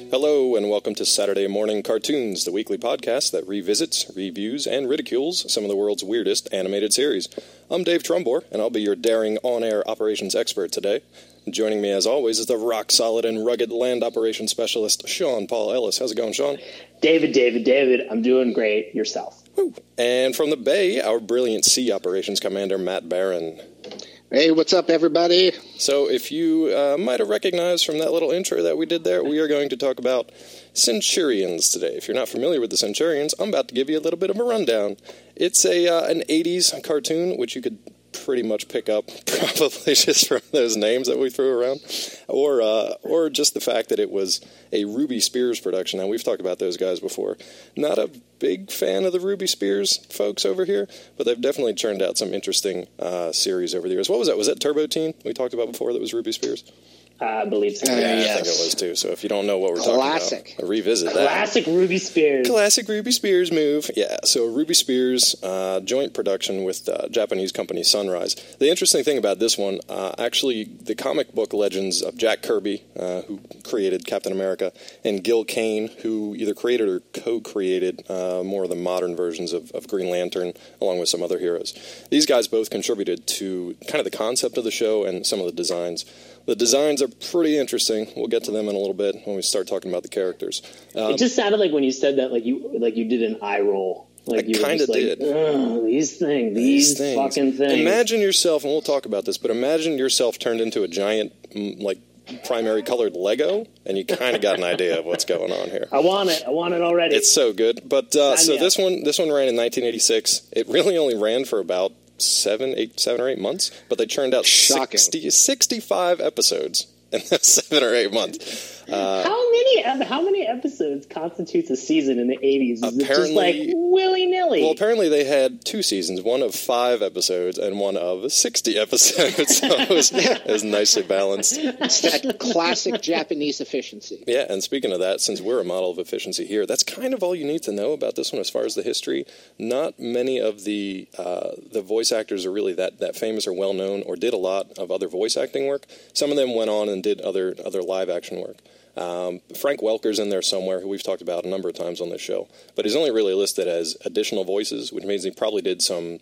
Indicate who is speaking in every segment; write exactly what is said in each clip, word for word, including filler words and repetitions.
Speaker 1: Hello, and welcome to Saturday Morning Cartoons, the weekly podcast that revisits, reviews, and ridicules some of the world's weirdest animated series. I'm Dave Trumbore, and I'll be your daring on-air operations expert today. Joining me, as always, is the rock-solid and rugged land operations specialist, Sean Paul Ellis. How's it going, Sean?
Speaker 2: David, David, David, I'm doing great. Yourself?
Speaker 1: Woo. And from the Bay, our brilliant sea operations commander, Matt Barron.
Speaker 3: Hey, what's up, everybody?
Speaker 1: So if you uh, might have recognized from that little intro that we did there, we are going to talk about Centurions today. If you're not familiar with the Centurions, I'm about to give you a little bit of a rundown. It's a uh, an eighties cartoon, which you could pretty much pick up probably just from those names that we threw around, or uh, or just the fact that it was a Ruby Spears production. Now, we've talked about those guys before. Not a big fan of the Ruby Spears folks over here, but they've definitely churned out some interesting uh, series over the years. What was that? Was that Turbo Teen we talked about before that was Ruby Spears?
Speaker 2: Uh, I believe so.
Speaker 1: Yeah,
Speaker 3: Uh,
Speaker 1: I
Speaker 3: yes.
Speaker 1: think it was too. So if you don't know what we're
Speaker 3: Classic.
Speaker 1: talking about, revisit
Speaker 2: Classic
Speaker 1: that.
Speaker 2: Ruby Spears.
Speaker 1: Classic Ruby Spears move. Yeah, so Ruby Spears, uh, joint production with uh, Japanese company Sunrise. The interesting thing about this one, uh, actually, the comic book legends of Jack Kirby, uh, who created Captain America, and Gil Kane, who either created or co-created uh, more of the modern versions of, of Green Lantern, along with some other heroes. These guys both contributed to kind of the concept of the show and some of the designs. The designs are pretty interesting. We'll get to them in a little bit when we start talking about the characters. Um,
Speaker 2: It just sounded like when you said that, like you like you did an eye roll. Like
Speaker 1: I
Speaker 2: you were
Speaker 1: kinda
Speaker 2: just like,
Speaker 1: did.
Speaker 2: "Ugh, these things, these,
Speaker 1: things.
Speaker 2: fucking things.
Speaker 1: Imagine yourself, and we'll talk about this, but imagine yourself turned into a giant, mm, like, primary colored Lego, and you kind of got an idea of what's going on here.
Speaker 2: I want it. I want it already.
Speaker 1: It's so good. But uh,
Speaker 2: Sign
Speaker 1: so
Speaker 2: me up.
Speaker 1: this one, this one ran in nineteen eighty-six. It really only ran for about seven, eight, seven or eight months, but they churned out
Speaker 3: Shocking.
Speaker 1: sixty, sixty-five episodes in those seven or eight months. Uh,
Speaker 2: how many how many episodes constitutes a season in the eighties? Is it just
Speaker 1: Apparently-
Speaker 2: like willy nilly?
Speaker 1: Well, apparently they had two seasons, one of five episodes and one of sixty episodes. So it was, it was nicely balanced.
Speaker 3: It's that classic Japanese efficiency.
Speaker 1: Yeah, and speaking of that, since we're a model of efficiency here, that's kind of all you need to know about this one as far as the history. Not many of the uh, the voice actors are really that, that famous or well-known or did a lot of other voice acting work. Some of them went on and did other other live-action work. Um, Frank Welker's in there somewhere, who we've talked about a number of times on this show. But he's only really listed as additional voices, which means he probably did some,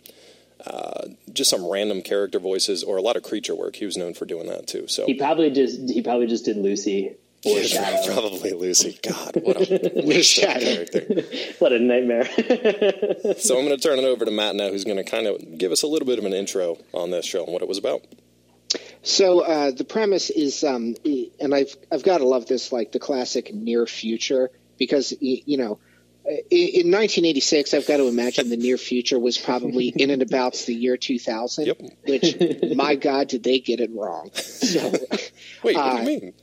Speaker 1: uh, just some random character voices or a lot of creature work. He was known for doing that, too. So
Speaker 2: he probably just he probably just did Lucy or Shadow.
Speaker 1: Probably Lucy. God, what a waste of a character.
Speaker 2: What a nightmare.
Speaker 1: So I'm going to turn it over to Matt now, who's going to kind of give us a little bit of an intro on this show and what it was about.
Speaker 3: So uh, the premise is, um, and I've I've got to love this, like the classic near future, because y- you know, in, in nineteen eighty-six, I've got to imagine the near future was probably in and about the year two thousand.
Speaker 1: Yep.
Speaker 3: Which, my God, did they get it wrong? So,
Speaker 1: Wait, what
Speaker 3: uh,
Speaker 1: do you mean?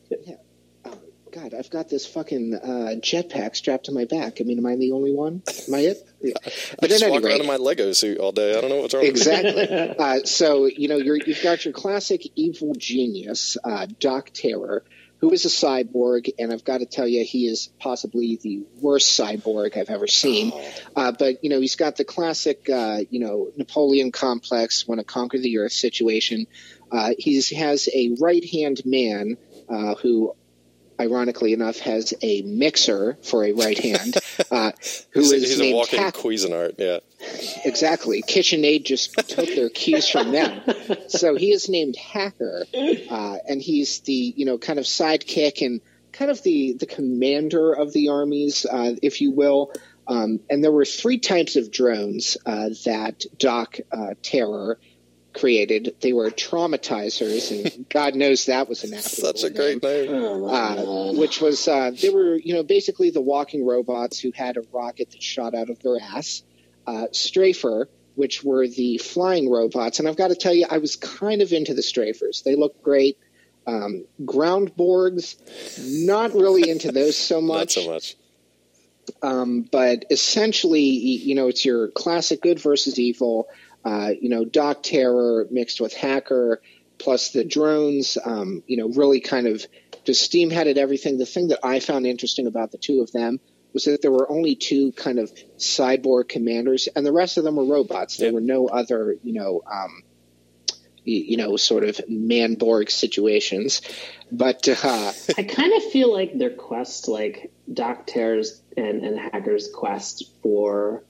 Speaker 3: God, I've got this fucking uh, jetpack strapped to my back. I mean, am I the only one? Am I it? Yeah.
Speaker 1: I
Speaker 3: But
Speaker 1: just
Speaker 3: at any
Speaker 1: walk around
Speaker 3: rate,
Speaker 1: in my Lego suit all day. I don't know what's wrong with me.
Speaker 3: exactly. Uh, so, you know, you're, you've got your classic evil genius, uh, Doc Terror, who is a cyborg, and I've got to tell you, he is possibly the worst cyborg I've ever seen. Uh, but, you know, he's got the classic, uh, you know, Napoleon complex, want to conquer the earth situation. Uh, he has a right-hand man uh, who, ironically enough, has a mixer for a right hand, uh, who
Speaker 1: He's,
Speaker 3: is
Speaker 1: he's a
Speaker 3: named
Speaker 1: walking
Speaker 3: Hack-
Speaker 1: Cuisinart, yeah.
Speaker 3: Exactly. KitchenAid just took their cues from them. So he is named Hacker, uh, and he's the, you know, kind of sidekick and kind of the, the commander of the armies, uh, if you will. Um, and there were three types of drones uh, that Doc uh, Terror created. They were traumatizers, and God knows that was an applicable
Speaker 1: Such a great name.
Speaker 3: uh, which was uh, they were, you know, basically the walking robots who had a rocket that shot out of their ass. Uh, Strafer, which were the flying robots, and I've got to tell you, I was kind of into the Strafers. They look great. Um, Groundborgs, not really into those so much.
Speaker 1: Not so much.
Speaker 3: Um, but essentially, you know, it's your classic good versus evil. Uh, you know, Doc Terror mixed with Hacker, plus the drones, um, you know, really kind of just steamheaded everything. The thing that I found interesting about the two of them was that there were only two kind of cyborg commanders, and the rest of them were robots. There
Speaker 1: Yeah.
Speaker 3: were no other, you know, um, you know, sort of man-Borg situations. But uh,
Speaker 2: I kind of feel like their quest, like Doc Terror's and, and Hacker's quest for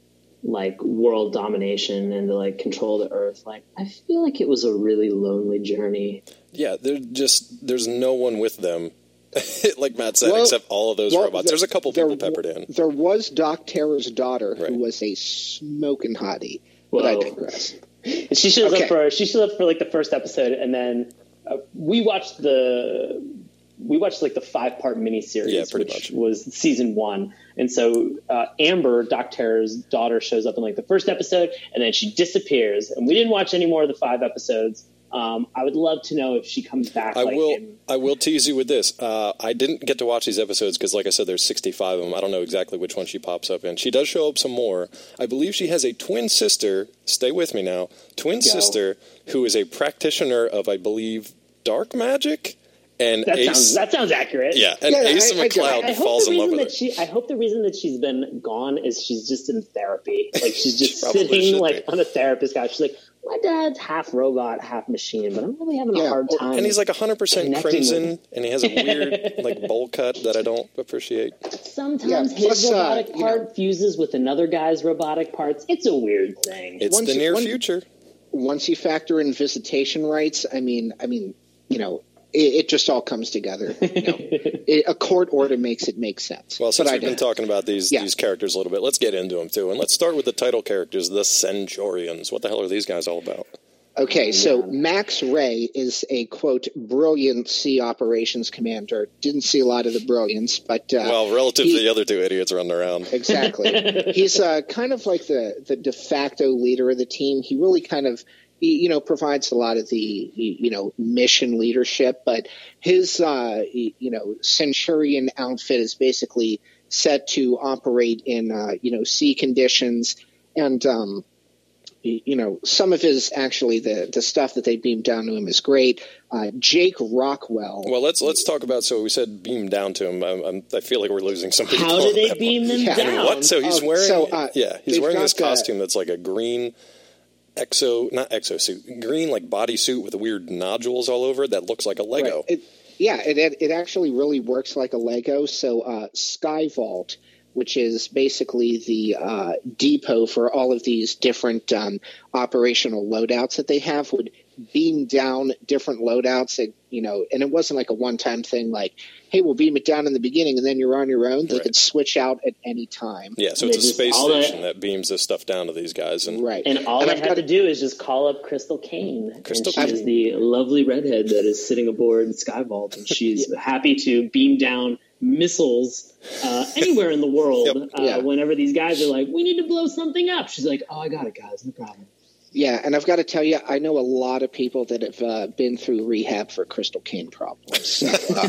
Speaker 2: like world domination and to like control the Earth, like I feel like it was a really lonely journey.
Speaker 1: Yeah, they're just there's no one with them. Like Matt said,
Speaker 3: well,
Speaker 1: except all of those
Speaker 3: well,
Speaker 1: robots.
Speaker 3: There,
Speaker 1: There's a couple people peppered in.
Speaker 3: There was Doc Terror's daughter,
Speaker 1: right.
Speaker 3: who was a smoking hottie.
Speaker 2: Whoa.
Speaker 3: But I digress.
Speaker 2: She shows
Speaker 3: okay.
Speaker 2: up for she shows up for like the first episode, and then uh, we watched the we watched like the five part miniseries,
Speaker 1: yeah, pretty
Speaker 2: which
Speaker 1: much.
Speaker 2: was season one. And so uh, Amber, Doc Terror's daughter, shows up in like the first episode, and then she disappears. And we didn't watch any more of the five episodes. Um, I would love to know if she comes back.
Speaker 1: I
Speaker 2: like,
Speaker 1: will.
Speaker 2: in...
Speaker 1: I will tease you with this. Uh, I didn't get to watch these episodes because, like I said, there's sixty-five of them. I don't know exactly which one she pops up in. She does show up some more. I believe she has a twin sister. Stay with me now. Twin
Speaker 2: Go.
Speaker 1: sister who is a practitioner of, I believe, dark magic. And
Speaker 2: That
Speaker 1: Ace,
Speaker 2: sounds that sounds accurate.
Speaker 1: Yeah, and
Speaker 3: Yeah,
Speaker 1: Asa
Speaker 3: I- I-
Speaker 1: McLeod
Speaker 2: I, I hope
Speaker 1: falls
Speaker 2: the
Speaker 1: in love
Speaker 2: reason
Speaker 1: with
Speaker 2: that
Speaker 1: her.
Speaker 2: she. I hope the reason that she's been gone is she's just in therapy. Like she's just
Speaker 1: She probably
Speaker 2: sitting
Speaker 1: should
Speaker 2: like
Speaker 1: be.
Speaker 2: on a therapist couch. She's like, my dad's half robot, half machine, but I'm really having a
Speaker 3: Yeah,
Speaker 2: hard
Speaker 3: or-
Speaker 2: time.
Speaker 1: And he's like one hundred percent
Speaker 2: connecting
Speaker 1: crimson,
Speaker 2: with-
Speaker 1: and he has a weird like bowl cut that I don't appreciate.
Speaker 2: Sometimes
Speaker 3: Yeah,
Speaker 2: his
Speaker 3: plus, uh,
Speaker 2: robotic
Speaker 3: you
Speaker 2: part
Speaker 3: know-
Speaker 2: fuses with another guy's robotic parts. It's a weird thing.
Speaker 1: It's
Speaker 3: Once
Speaker 1: the
Speaker 3: you-
Speaker 1: near
Speaker 3: one-
Speaker 1: future.
Speaker 3: Once you factor in visitation rights, I mean, I mean, you know, it, it just all comes together. You know, it, a court order makes it make sense.
Speaker 1: Well, since
Speaker 3: But I
Speaker 1: we've been
Speaker 3: don't.
Speaker 1: talking about these
Speaker 3: Yeah.
Speaker 1: these characters a little bit, let's get into them too. And let's start with the title characters, the Centurions. What the hell are these guys all about?
Speaker 3: Okay, so Max Ray is a, quote, brilliant sea operations commander. Didn't see a lot of the brilliance, but... Uh,
Speaker 1: Well, relative
Speaker 3: he-
Speaker 1: to the other two idiots running around.
Speaker 3: Exactly. He's uh, kind of like the, the de facto leader of the team. He really kind of, he, you know, provides a lot of the, you know, mission leadership, but his, uh, he- you know, Centurion outfit is basically set to operate in, uh, you know, sea conditions. And, um, you know, some of his actually the, the stuff that they beamed down to him is great. Uh, Jake Rockwell.
Speaker 1: Well, let's let's talk about. So we said beam down to him. I'm, I'm, I feel like we're losing some people.
Speaker 2: How
Speaker 1: on
Speaker 2: do they
Speaker 1: that
Speaker 2: beam
Speaker 1: one.
Speaker 2: them
Speaker 3: Yeah.
Speaker 2: down?
Speaker 1: And what? So he's
Speaker 3: Oh,
Speaker 1: wearing.
Speaker 3: so, uh,
Speaker 1: yeah, he's
Speaker 3: they've
Speaker 1: wearing
Speaker 3: got
Speaker 1: this
Speaker 3: the-
Speaker 1: costume that's like a green exo, not exosuit, green like bodysuit with weird nodules all over it that looks like a Lego.
Speaker 3: Right. It, yeah, it, it it actually really works like a Lego. So uh, Sky Vault, which is basically the uh, depot for all of these different um, operational loadouts that they have, would beam down different loadouts. That, you know, and it wasn't like a one-time thing like, hey, we'll beam it down in the beginning and then you're on your own. They
Speaker 1: Right.
Speaker 3: could switch out at any time.
Speaker 1: Yeah, so
Speaker 2: They
Speaker 1: it's a
Speaker 2: just-
Speaker 1: space
Speaker 2: all that-
Speaker 1: station that beams this stuff down to these guys. And
Speaker 3: Right.
Speaker 2: And all
Speaker 3: And
Speaker 2: I
Speaker 3: I've
Speaker 2: had
Speaker 3: got
Speaker 2: to do is just call up Crystal Kane.
Speaker 1: Crystal
Speaker 2: and she
Speaker 1: Kane.
Speaker 2: is the lovely redhead that is sitting aboard Skyvault, and she's happy to beam down missiles uh, anywhere in the world.
Speaker 1: Yep.
Speaker 2: uh,
Speaker 3: Yeah.
Speaker 2: Whenever these guys are like, we need to blow something up. She's like, oh, I got it, guys. No problem.
Speaker 3: Yeah, and I've got to tell you, I know a lot of people that have uh, been through rehab for Crystal Kane problems. So,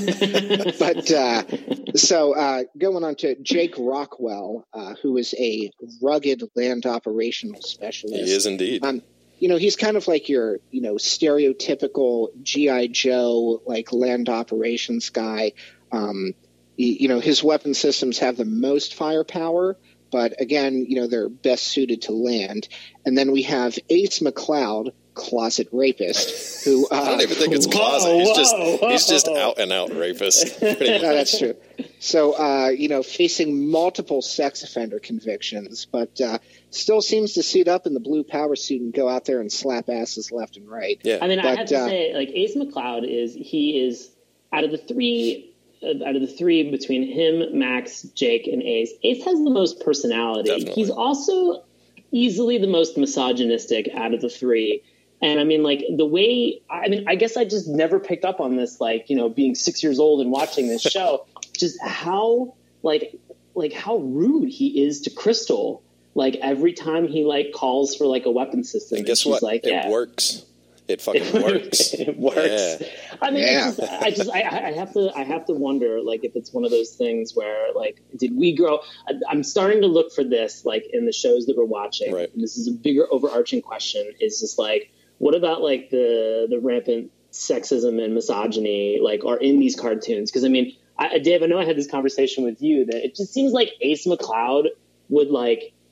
Speaker 3: uh, but uh, so uh, going on to Jake Rockwell, uh, who is a rugged land operational specialist.
Speaker 1: he is indeed.
Speaker 3: Um, you know, he's kind of like your, you know, stereotypical G I. Joe, like land operations guy. Um, y- you know, his weapon systems have the most firepower, but again, you know, they're best suited to land. And then we have Ace McLeod, closet rapist, who uh,
Speaker 1: I don't even think it's
Speaker 2: Whoa,
Speaker 1: closet. He's just
Speaker 2: whoa,
Speaker 1: he's just
Speaker 2: whoa.
Speaker 1: out and out rapist. Pretty
Speaker 3: No,
Speaker 1: much.
Speaker 3: that's true. So, uh, you know, facing multiple sex offender convictions, but uh, still seems to suit up in the blue power suit and go out there and slap asses left and right.
Speaker 1: Yeah.
Speaker 2: I mean, I
Speaker 3: But,
Speaker 2: have to
Speaker 3: uh,
Speaker 2: say, like, Ace McLeod is, he is, out of the three, uh, out of the three between him, Max, Jake, and Ace, Ace has the most personality.
Speaker 1: Definitely.
Speaker 2: He's also easily the most misogynistic out of the three. And I mean, like, the way, I mean, I guess I just never picked up on this, like, you know, being six years old and watching this show, just how, like, like how rude he is to Crystal. Like, every time he, like, calls for, like, a weapon system.
Speaker 1: And guess
Speaker 2: she's
Speaker 1: what?
Speaker 2: like,
Speaker 1: it
Speaker 2: yeah.
Speaker 1: works. It fucking works.
Speaker 2: It works.
Speaker 1: Yeah.
Speaker 2: I mean,
Speaker 3: Yeah.
Speaker 2: it's just, I just, I, I have to, I have to wonder, like, if it's one of those things where, like, did we grow? I, I'm starting to look for this, like, in the shows that we're watching.
Speaker 1: Right.
Speaker 2: And this is a bigger, overarching question. Is just like, what about like the the rampant sexism and misogyny, like, are in these cartoons? Because I mean, I, Dave, I know I had this conversation with you that it just seems like Ace McLeod would like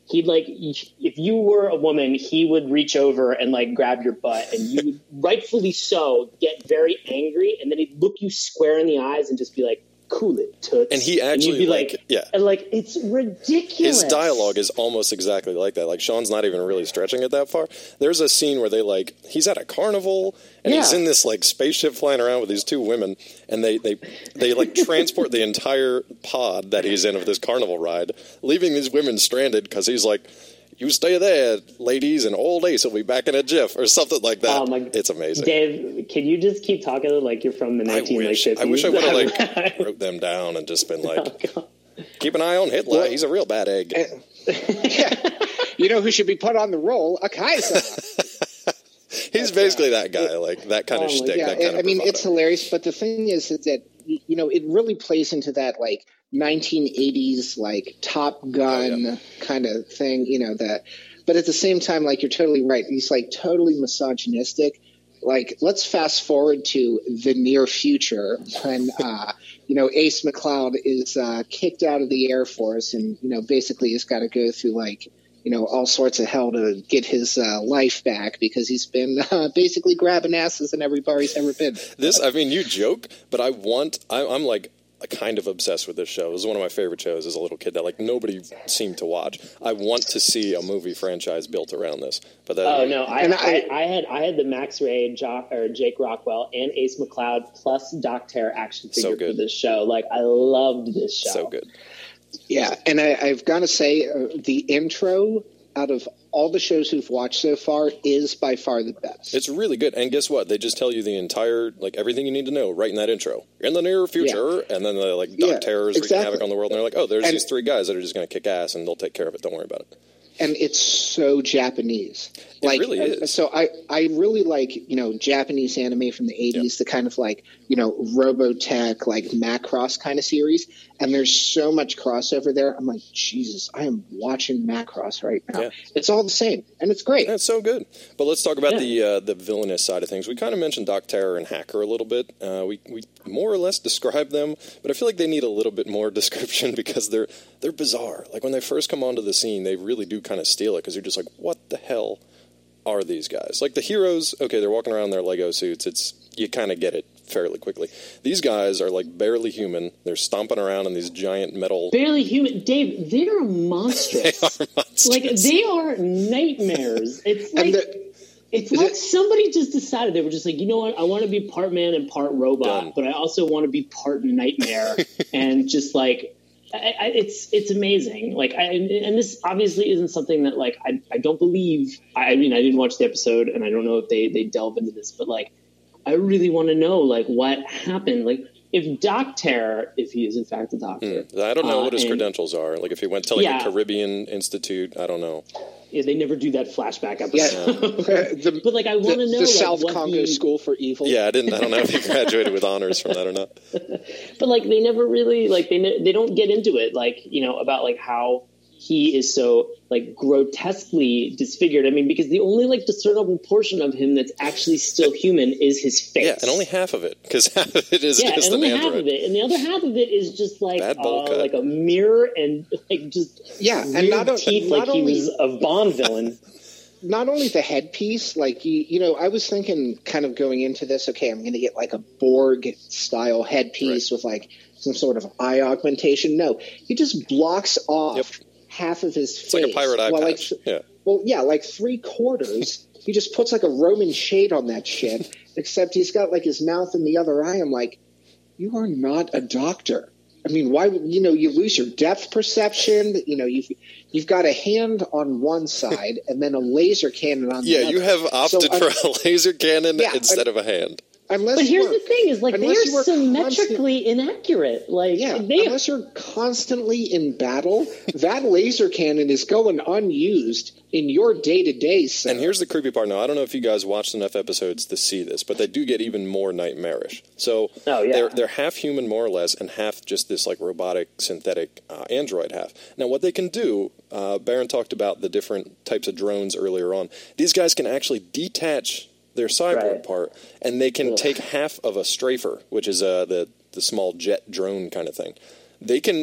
Speaker 2: he'd like, if you were a woman, he would reach over and like grab your butt, and you would rightfully so get very angry, and then he'd look you square in the eyes and just be like, cool it, toots.
Speaker 1: And he actually,
Speaker 2: and you'd be
Speaker 1: like,
Speaker 2: like,
Speaker 1: yeah.
Speaker 2: And like, it's ridiculous.
Speaker 1: His dialogue is almost exactly like that. Like, Sean's not even really stretching it that far. There's a scene where they, like, he's at a carnival, and
Speaker 2: yeah.
Speaker 1: he's in this, like, spaceship flying around with these two women, and they, they, they like, transport the entire pod that he's in of this carnival ride, leaving these women stranded because he's like, you stay there, ladies, and old Ace will be back in a jiff, or something like that. Oh my, it's amazing.
Speaker 2: Dave, can you just keep talking like you're from the nineteen fifties?
Speaker 1: I wish I would have like wrote them down and just been like, oh, keep an eye on Hitler. Well, he's a real bad egg.
Speaker 3: Uh, yeah. You know who should be put on the roll? A Kaiser.
Speaker 1: He's basically that guy, like that kind oh, of shtick.
Speaker 3: Yeah,
Speaker 1: that kind
Speaker 3: I
Speaker 1: of
Speaker 3: mean,
Speaker 1: bravado.
Speaker 3: It's hilarious, but the thing is, is that, you know, it really plays into that, like, nineteen eighties, like, Top Gun oh, yeah. kind of thing, you know, that. But at the same time, like, you're totally right. He's, like, totally misogynistic. Like, let's fast forward to the near future when, uh, you know, Ace McCloud is uh, kicked out of the Air Force and, you know, basically has got to go through, like, you know, all sorts of hell to get his uh, life back because he's been uh, basically grabbing asses in every bar he's ever been.
Speaker 1: This, I mean, you joke, but I want, I, I'm like kind of obsessed with this show. It was one of my favorite shows as a little kid that like nobody seemed to watch. I want to see a movie franchise built around this. But that,
Speaker 2: oh no, I, I, I had I had the Max Ray, jo- or Jake Rockwell, and Ace McCloud plus Doc Terror action figure
Speaker 1: so
Speaker 2: for this show. Like I loved this show.
Speaker 1: So good.
Speaker 3: Yeah, and I, I've got to say, uh, the intro out of all the shows we've watched so far is by far the best.
Speaker 1: It's really good. And guess what? They just tell you the entire, like, everything you need to know right in that intro. In the near future, yeah. and then the, like, Doc yeah, Terror's exactly. wreaking havoc on the world, and they're like, oh, there's and, these three guys that are just going to kick ass, and they'll take care of it. Don't worry about it.
Speaker 3: And it's so Japanese.
Speaker 1: It
Speaker 3: like,
Speaker 1: really is.
Speaker 3: So I, I really like, you know, Japanese anime from the eighties, yeah. the kind of like, you know, Robotech, like Macross kind of series. And there's so much crossover there. I'm like, Jesus, I am watching Macross right now. Yeah. It's all the same. And it's great.
Speaker 1: Yeah, it's so good. But let's talk about yeah. the uh, the villainous side of things. We kind of mentioned Doc Terror and Hacker a little bit. Uh, we, we more or less described them, but I feel like they need a little bit more description because they're they're bizarre. Like when they first come onto the scene, they really do kind of steal it because you're just like, what the hell are these guys? Like the heroes, okay, they're walking around in their Lego suits. It's you kind of get it fairly quickly. These guys are like barely human. They're stomping around in these giant metal...
Speaker 2: Barely human. Dave, they're monstrous.
Speaker 1: They are monstrous.
Speaker 2: Like, they are nightmares. It's like... The, it's like it, somebody just decided, they were just like, you know what, I want to be part man and part robot, done. But I also want to be part nightmare. And just like... I, I, it's it's amazing. Like, I, and this obviously isn't something that, like, I, I don't believe... I, I mean, I didn't watch the episode, and I don't know if they, they delve into this, but, like, I really want to know, like, what happened. Like, if Doc Terror, if he is in fact a doctor.
Speaker 1: Mm, I don't know uh, what his
Speaker 2: and,
Speaker 1: credentials are. Like, if he went to, like,
Speaker 2: yeah.
Speaker 1: a Caribbean Institute, I don't know.
Speaker 2: Yeah, they never do that flashback episode.
Speaker 3: Yeah. the,
Speaker 2: but, like, I want to know,
Speaker 3: the
Speaker 2: like,
Speaker 3: South
Speaker 2: what
Speaker 3: Congo
Speaker 2: he,
Speaker 3: School for Evil.
Speaker 1: Yeah, I didn't. I don't know if he graduated with honors from that or not.
Speaker 2: But, like, they never really, like, they ne- they don't get into it, like, you know, about, like, how he is so, like, grotesquely disfigured. I mean, because the only, like, discernible portion of him that's actually still human is his face.
Speaker 1: Yeah, and only half of it, because half of it is
Speaker 2: yeah,
Speaker 1: just
Speaker 2: and
Speaker 1: an
Speaker 2: only
Speaker 1: android.
Speaker 2: half of it, and the other half of it is just like
Speaker 1: Bad bowl
Speaker 2: uh,
Speaker 1: cut.
Speaker 2: like a mirror and like just
Speaker 3: yeah, and not,
Speaker 2: teeth,
Speaker 3: not
Speaker 2: like
Speaker 3: only,
Speaker 2: he was a Bond villain.
Speaker 3: Not only the headpiece, like you, you know, I was thinking, kind of going into this. Okay, I'm going to get like a Borg style headpiece right. with like some sort of eye augmentation. No, he just blocks off. Yep. Half of his
Speaker 1: it's
Speaker 3: face.
Speaker 1: It's like a pirate eye
Speaker 3: well,
Speaker 1: patch.
Speaker 3: Like,
Speaker 1: yeah.
Speaker 3: Well, yeah, like three quarters. He just puts like a Roman shade on that shit, except he's got like his mouth in the other eye. I'm like, you are not a doctor. I mean, why would, you know, you lose your depth perception. You know, you've, you've got a hand on one side and then a laser cannon on
Speaker 1: yeah,
Speaker 3: the other.
Speaker 1: Yeah, you have opted so, for a laser cannon yeah, instead of a hand.
Speaker 3: Unless
Speaker 2: but here's the thing: is like they are symmetrically
Speaker 3: constant,
Speaker 2: inaccurate. Like,
Speaker 3: yeah,
Speaker 2: they,
Speaker 3: unless you're constantly in battle, that laser cannon is going unused in your day to day.
Speaker 1: And here's the creepy part. Now, I don't know if you guys watched enough episodes to see this, but they do get even more nightmarish. So
Speaker 2: oh, yeah.
Speaker 1: they're they're half human, more or less, and half just this like robotic, synthetic uh, android half. Now, what they can do, uh, Baron talked about the different types of drones earlier on. These guys can actually detach their cyborg
Speaker 2: right.
Speaker 1: part, and they can
Speaker 2: Ugh.
Speaker 1: take half of a strafer, which is uh, the the small jet drone kind of thing. They can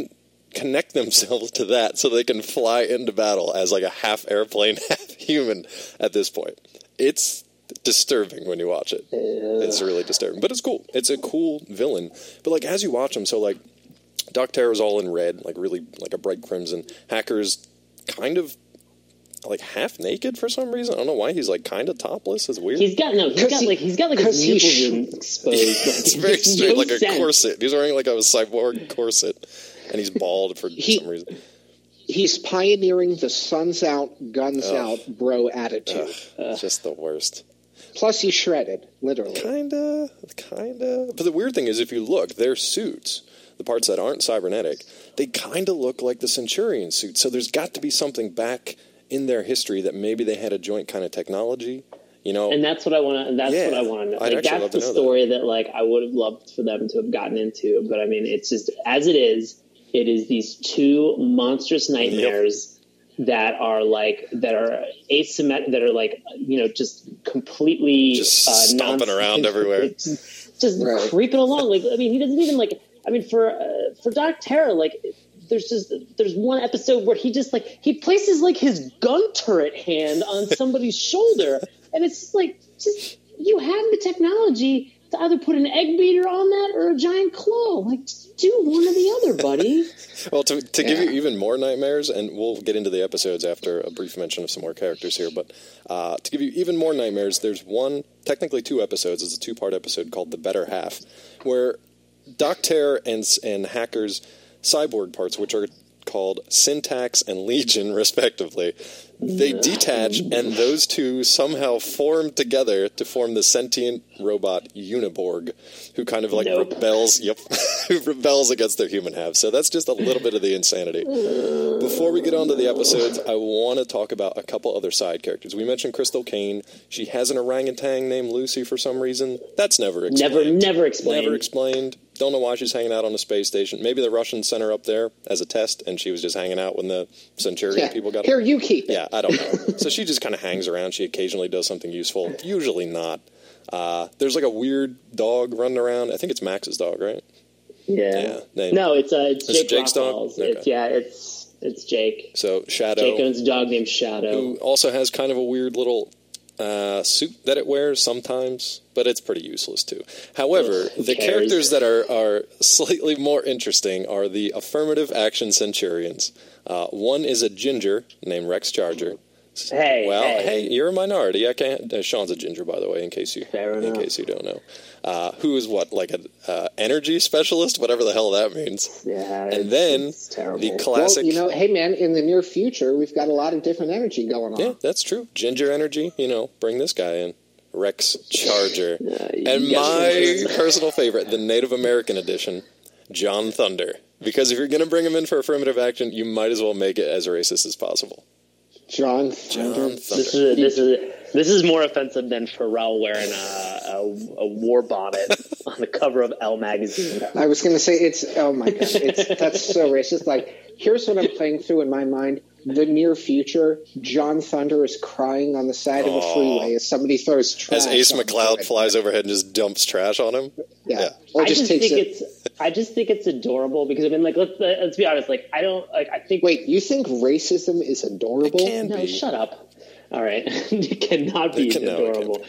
Speaker 1: connect themselves to that so they can fly into battle as like a half airplane, half human at this point. It's disturbing when you watch it.
Speaker 2: Uh,
Speaker 1: It's really disturbing, but it's cool. It's a cool villain. But like as you watch him, so like Doc Terror's all in red, like really like a bright crimson. Hacker's kind of like half naked for some reason. I don't know why he's like kind of topless. It's weird.
Speaker 2: He's got no. He's got
Speaker 3: he,
Speaker 2: like he's got like his nipples
Speaker 3: sh-
Speaker 2: exposed. Like,
Speaker 1: It's very straight,
Speaker 2: no
Speaker 1: like a
Speaker 2: sense.
Speaker 1: corset. He's wearing like a cyborg corset, and he's bald for
Speaker 3: He-
Speaker 1: some reason.
Speaker 3: He's pioneering the sun's out, guns
Speaker 1: Ugh.
Speaker 3: out, bro attitude.
Speaker 1: Ugh, just the worst.
Speaker 3: Plus, he's shredded, literally.
Speaker 1: Kinda, kinda. But the weird thing is, if you look, their suits, the parts that aren't cybernetic, they kind of look like the Centurion suits. So there's got to be something back in their history that maybe they had a joint kind of technology. You know,
Speaker 2: And that's what I want to. That's
Speaker 1: Yeah.
Speaker 2: what I want to know.
Speaker 1: I'd
Speaker 2: Like
Speaker 1: actually love
Speaker 2: that's
Speaker 1: to
Speaker 2: the
Speaker 1: know
Speaker 2: story that. like I would have loved for them to have gotten into. But I mean, it's just as it is. It is these two monstrous nightmares that are like that are asymmetric. That are like you know just completely
Speaker 1: Just
Speaker 2: uh,
Speaker 1: stomping
Speaker 2: non-
Speaker 1: around everywhere.
Speaker 2: just, just
Speaker 3: Right.
Speaker 2: creeping along. Like I mean, he doesn't even like. I mean, for uh, for Doc Terror, like there's just there's one episode where he just like he places like his gun turret hand on somebody's shoulder, and it's just like just you have the technology to either put an egg beater on that or a giant claw. Like just do one or the other, buddy.
Speaker 1: Well, to, to give
Speaker 3: Yeah.
Speaker 1: you even more nightmares, and we'll get into the episodes after a brief mention of some more characters here, but uh, to give you even more nightmares, there's one, technically two episodes, it's a two-part episode called The Better Half, where Doc Terror and, and Hacker's cyborg parts, which are called Syntax and Legion, respectively, they detach, and those two somehow form together to form the sentient robot Uniborg, who kind of like
Speaker 2: Nope.
Speaker 1: rebels, yep, who rebels against their human half. So that's just a little bit of the insanity. Before we get on to the episodes, I want to talk about a couple other side characters. We mentioned Crystal Kane. She has an orangutan named Lucy for some reason. That's never explained.
Speaker 2: Never, never explained.
Speaker 1: Never explained. Don't know why she's hanging out on the space station. Maybe the Russians sent her up there as a test, and she was just hanging out when the Centurion
Speaker 3: Yeah.
Speaker 1: people got
Speaker 3: Here, you keep it.
Speaker 1: Yeah, I don't know. So she just kind of hangs around. She occasionally does something useful. Usually not. Uh, there's like a weird dog running around. I think it's Max's dog, right?
Speaker 2: Yeah.
Speaker 1: Yeah, name.
Speaker 2: No, it's uh, it's
Speaker 1: Is it
Speaker 2: Jake
Speaker 1: Jake's dog?
Speaker 2: Rockwell's.
Speaker 1: Okay.
Speaker 2: It's yeah, it's it's Jake.
Speaker 1: So Shadow,
Speaker 2: Jake owns a dog named Shadow.
Speaker 1: who also has kind of a weird little uh, suit that it wears sometimes, but it's pretty useless too. However,
Speaker 2: Ugh, who
Speaker 1: the
Speaker 2: cares?
Speaker 1: characters that are, are slightly more interesting are the affirmative action Centurions. Uh, one is a ginger named Rex Charger.
Speaker 2: Hey,
Speaker 1: well,
Speaker 2: hey.
Speaker 1: hey, you're a minority. I can't. Uh, Sean's a ginger, by the way, in case you
Speaker 2: Fair
Speaker 1: in
Speaker 2: enough.
Speaker 1: case you don't know. Uh, who is what, like an uh, energy specialist, whatever the hell that means.
Speaker 2: Yeah,
Speaker 1: And
Speaker 2: it's-
Speaker 1: then
Speaker 2: it's terrible.
Speaker 1: the
Speaker 3: Well,
Speaker 1: classic.
Speaker 3: you know, hey, man, in the near future, we've got a lot of different energy going on.
Speaker 1: Yeah, that's true. Ginger energy, you know, bring this guy in. Rex Charger.
Speaker 2: you
Speaker 1: and
Speaker 2: guys
Speaker 1: my
Speaker 2: are-
Speaker 1: personal favorite, the Native American edition, John Thunder. Because if you're going to bring him in for affirmative action, you might as well make it as racist as possible.
Speaker 3: John
Speaker 1: John
Speaker 3: Thunder.
Speaker 2: This
Speaker 1: Thunder.
Speaker 2: is this is this is more offensive than Pharrell wearing a, a, a war bonnet on the cover of Elle magazine.
Speaker 3: I was going to say it's oh my god, it's that's so racist. Like, here's what I'm playing through in my mind: the near future. John Thunder is crying on the side of a
Speaker 1: Aw.
Speaker 3: freeway as somebody throws trash.
Speaker 1: As Ace
Speaker 3: on
Speaker 1: McCloud
Speaker 3: the
Speaker 1: flies overhead and just dumps trash on him.
Speaker 3: Yeah,
Speaker 1: Yeah.
Speaker 3: or
Speaker 2: I
Speaker 3: just,
Speaker 2: just
Speaker 3: takes
Speaker 2: think
Speaker 3: it.
Speaker 2: it's I just think it's adorable because I mean like let's let's be honest like I don't like I think
Speaker 3: Wait, you think racism is adorable?
Speaker 1: It can
Speaker 2: no
Speaker 1: be.
Speaker 2: shut up. All right, it cannot be
Speaker 1: It can- no, it
Speaker 2: adorable.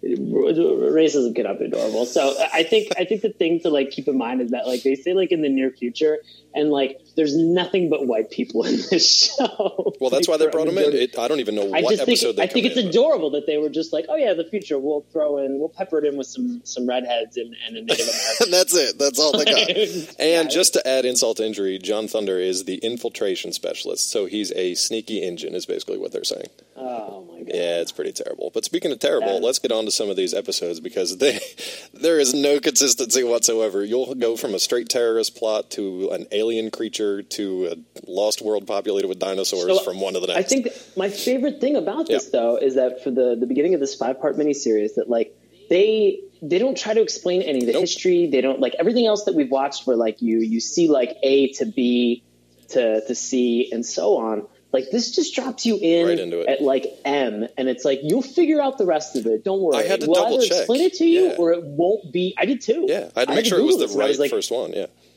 Speaker 2: Racism cannot be adorable. So I think I think the thing to like keep in mind is that like they say like in the near future and like there's nothing but white people in this show.
Speaker 1: Well, that's
Speaker 2: Like,
Speaker 1: why they
Speaker 2: for
Speaker 1: brought
Speaker 2: a
Speaker 1: him in.
Speaker 2: majority-
Speaker 1: It, I don't even know
Speaker 2: I
Speaker 1: what
Speaker 2: just
Speaker 1: episode
Speaker 2: think
Speaker 1: they
Speaker 2: I think
Speaker 1: come
Speaker 2: it's
Speaker 1: in, but-
Speaker 2: adorable that they were just like, oh yeah, the future. We'll throw in, we'll pepper it in with some some redheads and, and a Native American.
Speaker 1: And that's it. That's all they got.
Speaker 2: Yeah.
Speaker 1: And just to add insult to injury, John Thunder is the infiltration specialist. So he's a sneaky engine, is basically what they're saying.
Speaker 2: Oh my god.
Speaker 1: Yeah, it's pretty terrible. But speaking of terrible,
Speaker 2: Yeah.
Speaker 1: let's get on to some of these episodes because they there is no consistency whatsoever. You'll go from a straight terrorist plot to an alien creature to a lost world populated with dinosaurs
Speaker 2: So,
Speaker 1: from one to the next.
Speaker 2: I think that my favorite thing about this,
Speaker 1: Yeah.
Speaker 2: though, is that for the, the beginning of this five part miniseries, that like they they don't try to explain any of the
Speaker 1: Nope.
Speaker 2: history. They don't like everything else that we've watched, where like you you see like A to B to to C and so on. Like this just drops you in
Speaker 1: Right into it.
Speaker 2: at like M, and it's like you'll figure out the rest of it. Don't worry.
Speaker 1: I had to
Speaker 2: we'll
Speaker 1: double
Speaker 2: either
Speaker 1: check.
Speaker 2: explain it to you,
Speaker 1: Yeah.
Speaker 2: or it won't be. I did too.
Speaker 1: yeah, I had to make sure it was
Speaker 2: Google
Speaker 1: the
Speaker 2: and I
Speaker 1: right
Speaker 2: like,
Speaker 1: first one. Yeah.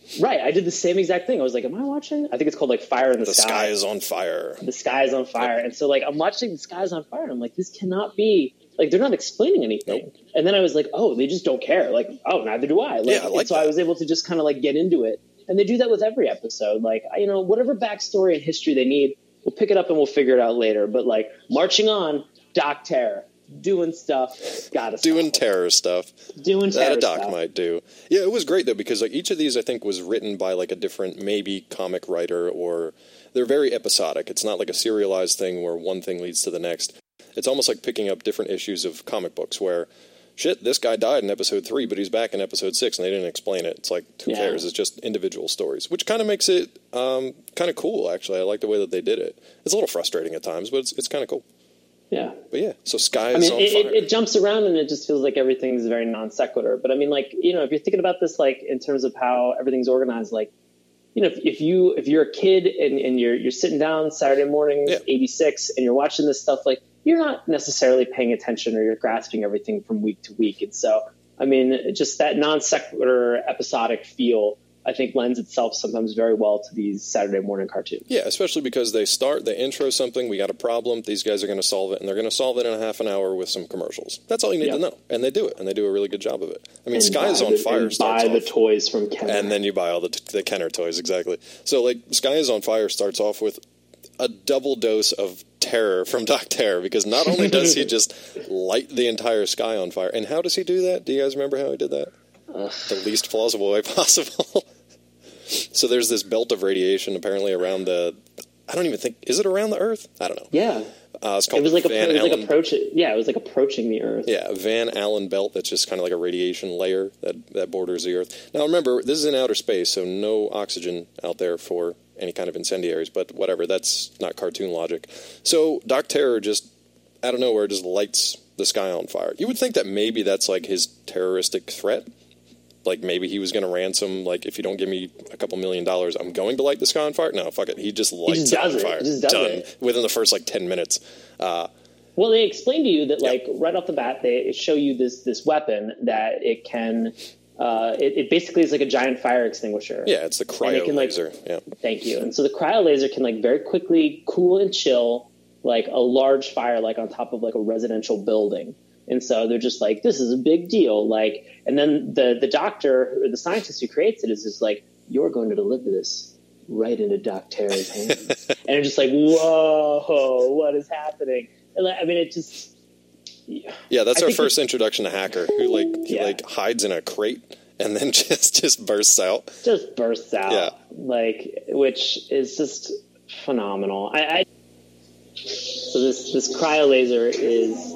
Speaker 2: Right, I did the same exact thing. I was like, am I watching? I think it's called like Fire in the,
Speaker 1: the
Speaker 2: Sky.
Speaker 1: The Sky is on Fire.
Speaker 2: The Sky is on Fire. Yep. And so like I'm watching The Sky is on Fire and I'm like, this cannot be, like they're not explaining anything.
Speaker 1: Nope.
Speaker 2: And then I was like, oh, they just don't care. Like, oh, neither do I. Like,
Speaker 1: yeah, I like
Speaker 2: and so
Speaker 1: that.
Speaker 2: I was able to just kind of like get into it. And they do that with every episode. Like, you know, whatever backstory and history they need, we'll pick it up and we'll figure it out later. But like marching on, Doc Terror. Doing stuff, gotta
Speaker 1: doing
Speaker 2: stop
Speaker 1: terror stuff.
Speaker 2: Doing terror
Speaker 1: that a doc
Speaker 2: stuff.
Speaker 1: might do. Yeah, it was great though because like each of these I think was written by like a different maybe comic writer, or they're very episodic. It's not like a serialized thing where one thing leads to the next. It's almost like picking up different issues of comic books where shit, this guy died in episode three, but he's back in episode six and they didn't explain it. It's like who
Speaker 2: yeah.
Speaker 1: cares? It's just individual stories, which kind of makes it um, kind of cool. Actually, I like the way that they did it. It's a little frustrating at times, but it's it's kind of cool.
Speaker 2: Yeah.
Speaker 1: But yeah, so Sky is
Speaker 2: I mean,
Speaker 1: on
Speaker 2: it,
Speaker 1: fire.
Speaker 2: It, it jumps around and it just feels like everything's very non sequitur. But I mean, like, you know, if you're thinking about this, like in terms of how everything's organized, like, you know, if, if you if you're a kid and, and you're you're sitting down Saturday morning,
Speaker 1: yeah.
Speaker 2: eighty-six, and you're watching this stuff, like you're not necessarily paying attention or you're grasping everything from week to week. And so, I mean, just that non sequitur episodic feel, I think lends itself sometimes very well to these Saturday morning cartoons.
Speaker 1: Yeah, especially because they start, they intro something, we got a problem, these guys are going to solve it, and they're going to solve it in a half an hour with some commercials. That's all you need
Speaker 2: yep.
Speaker 1: to know. And they do it, and they do a really good job of it. I mean,
Speaker 2: and
Speaker 1: Sky is on
Speaker 2: the,
Speaker 1: Fire
Speaker 2: and
Speaker 1: starts
Speaker 2: buy
Speaker 1: off.
Speaker 2: the toys from Kenner.
Speaker 1: And then you buy all the, the Kenner toys, exactly. So, like, Sky is on Fire starts off with a double dose of terror from Doc Terror, because not only does he just light the entire sky on fire, and how does he do that? Do you guys remember how he did that? Ugh. The least plausible way possible. So there's this belt of radiation apparently around the, I don't even think, is it around the Earth? I don't know.
Speaker 2: Yeah.
Speaker 1: Uh, it's called
Speaker 2: it was like
Speaker 1: Van
Speaker 2: a, it was
Speaker 1: Allen.
Speaker 2: like approaching. Yeah, it was like approaching the Earth.
Speaker 1: Yeah, Van Allen belt that's just kind of like a radiation layer that, that borders the Earth. Now remember, this is in outer space, so no oxygen out there for any kind of incendiaries, but whatever, that's not cartoon logic. So Doc Terror just, out of nowhere, just lights the sky on fire. You would think that maybe that's like his terroristic threat. Like, maybe he was going to ransom, like, if you don't give me a couple million dollars, I'm going to light the sky on fire? No, fuck it. He just lights
Speaker 2: he just
Speaker 1: it on
Speaker 2: does
Speaker 1: fire.
Speaker 2: It. He just does
Speaker 1: Done.
Speaker 2: It.
Speaker 1: Within the first, like, ten minutes. Uh,
Speaker 2: well, they explain to you that,
Speaker 1: yeah.
Speaker 2: like, right off the bat, they show you this this weapon that it can, uh, it, it basically is like a giant fire extinguisher.
Speaker 1: Yeah, it's the cryo
Speaker 2: it can,
Speaker 1: laser.
Speaker 2: Like,
Speaker 1: yeah.
Speaker 2: Thank you. And so the cryo laser can, like, very quickly cool and chill, like, a large fire, like, on top of, like, a residential building. And so they're just like, this is a big deal. Like, and then the, the doctor, or the scientist who creates it is just like, you're going to deliver this right into Doc Terror's hands. And it's just like, whoa, what is happening? And I mean, it just...
Speaker 1: Yeah, that's
Speaker 2: I
Speaker 1: our first introduction to Hacker, who, like, he,
Speaker 2: yeah.
Speaker 1: like, hides in a crate and then just, just bursts out.
Speaker 2: Just bursts out.
Speaker 1: Yeah.
Speaker 2: Like, which is just phenomenal. I, I So this, this cryo laser is...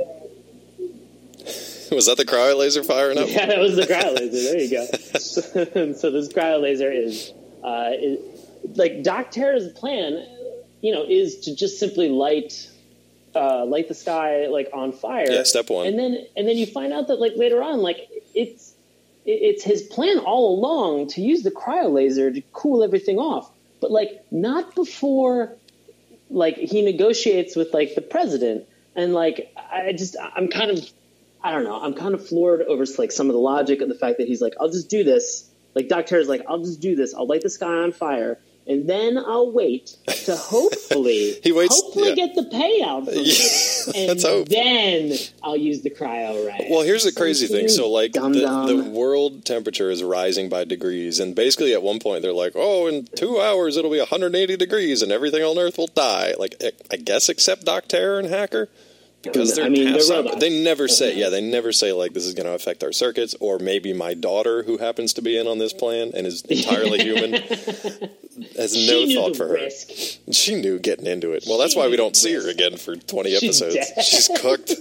Speaker 1: Was that the cryo laser firing up?
Speaker 2: Yeah, that was the cryo laser. There you go. so, so this cryo laser is, uh, is, like, Doc Terror's plan, you know, is to just simply light, uh, light the sky, like, on fire.
Speaker 1: Yeah, step one.
Speaker 2: And then, and then you find out that, like, later on, like, it's, it's his plan all along to use the cryo laser to cool everything off, but, like, not before, like, he negotiates with, like, the president. And, like, I just, I'm kind of, I don't know. I'm kind of floored over, like, some of the logic of the fact that he's like, I'll just do this. Like, Doc Terror's like, I'll just do this. I'll light the sky on fire, and then I'll wait to hopefully,
Speaker 1: he waits,
Speaker 2: hopefully
Speaker 1: yeah.
Speaker 2: get the payout from it, and
Speaker 1: Let's hope.
Speaker 2: then I'll use the cryo ray.
Speaker 1: Well, here's the crazy
Speaker 2: so,
Speaker 1: thing. So, like,
Speaker 2: dum
Speaker 1: the,
Speaker 2: dum.
Speaker 1: the world temperature is rising by degrees, and basically at one point they're like, oh, in two hours it'll be one hundred eighty degrees, and everything on Earth will die. Like, I guess except Doc Terror and Hacker. Because they're
Speaker 2: I mean,
Speaker 1: past
Speaker 2: they're
Speaker 1: that.
Speaker 2: robots.
Speaker 1: They never say,
Speaker 2: Okay.
Speaker 1: yeah, they never say, like, this is going to affect our circuits, or maybe my daughter, who happens to be in on this plan and is entirely human, has
Speaker 2: She
Speaker 1: no
Speaker 2: knew
Speaker 1: thought
Speaker 2: the
Speaker 1: for
Speaker 2: risk.
Speaker 1: her. She knew getting into it. Well, that's
Speaker 2: She
Speaker 1: why we
Speaker 2: knew
Speaker 1: don't
Speaker 2: the
Speaker 1: see her
Speaker 2: risk.
Speaker 1: again for twenty
Speaker 2: She's
Speaker 1: episodes.
Speaker 2: dead.
Speaker 1: She's cooked.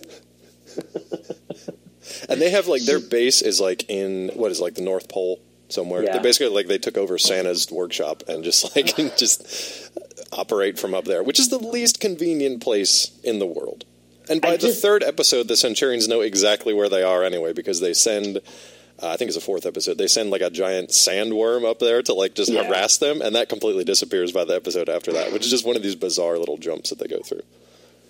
Speaker 1: And they have, like, their base is, like, in, what is, like, the North Pole somewhere.
Speaker 2: Yeah.
Speaker 1: They're basically, like, they took over Santa's workshop and just, like, just operate from up there, which is the least convenient place in the world. And by
Speaker 2: I
Speaker 1: the
Speaker 2: just,
Speaker 1: third episode, the Centurions know exactly where they are anyway, because they send, uh, I think it's the fourth episode, they send like a giant sandworm up there to like just
Speaker 2: yeah.
Speaker 1: harass them, and that completely disappears by the episode after that, which is just one of these bizarre little jumps that they go through.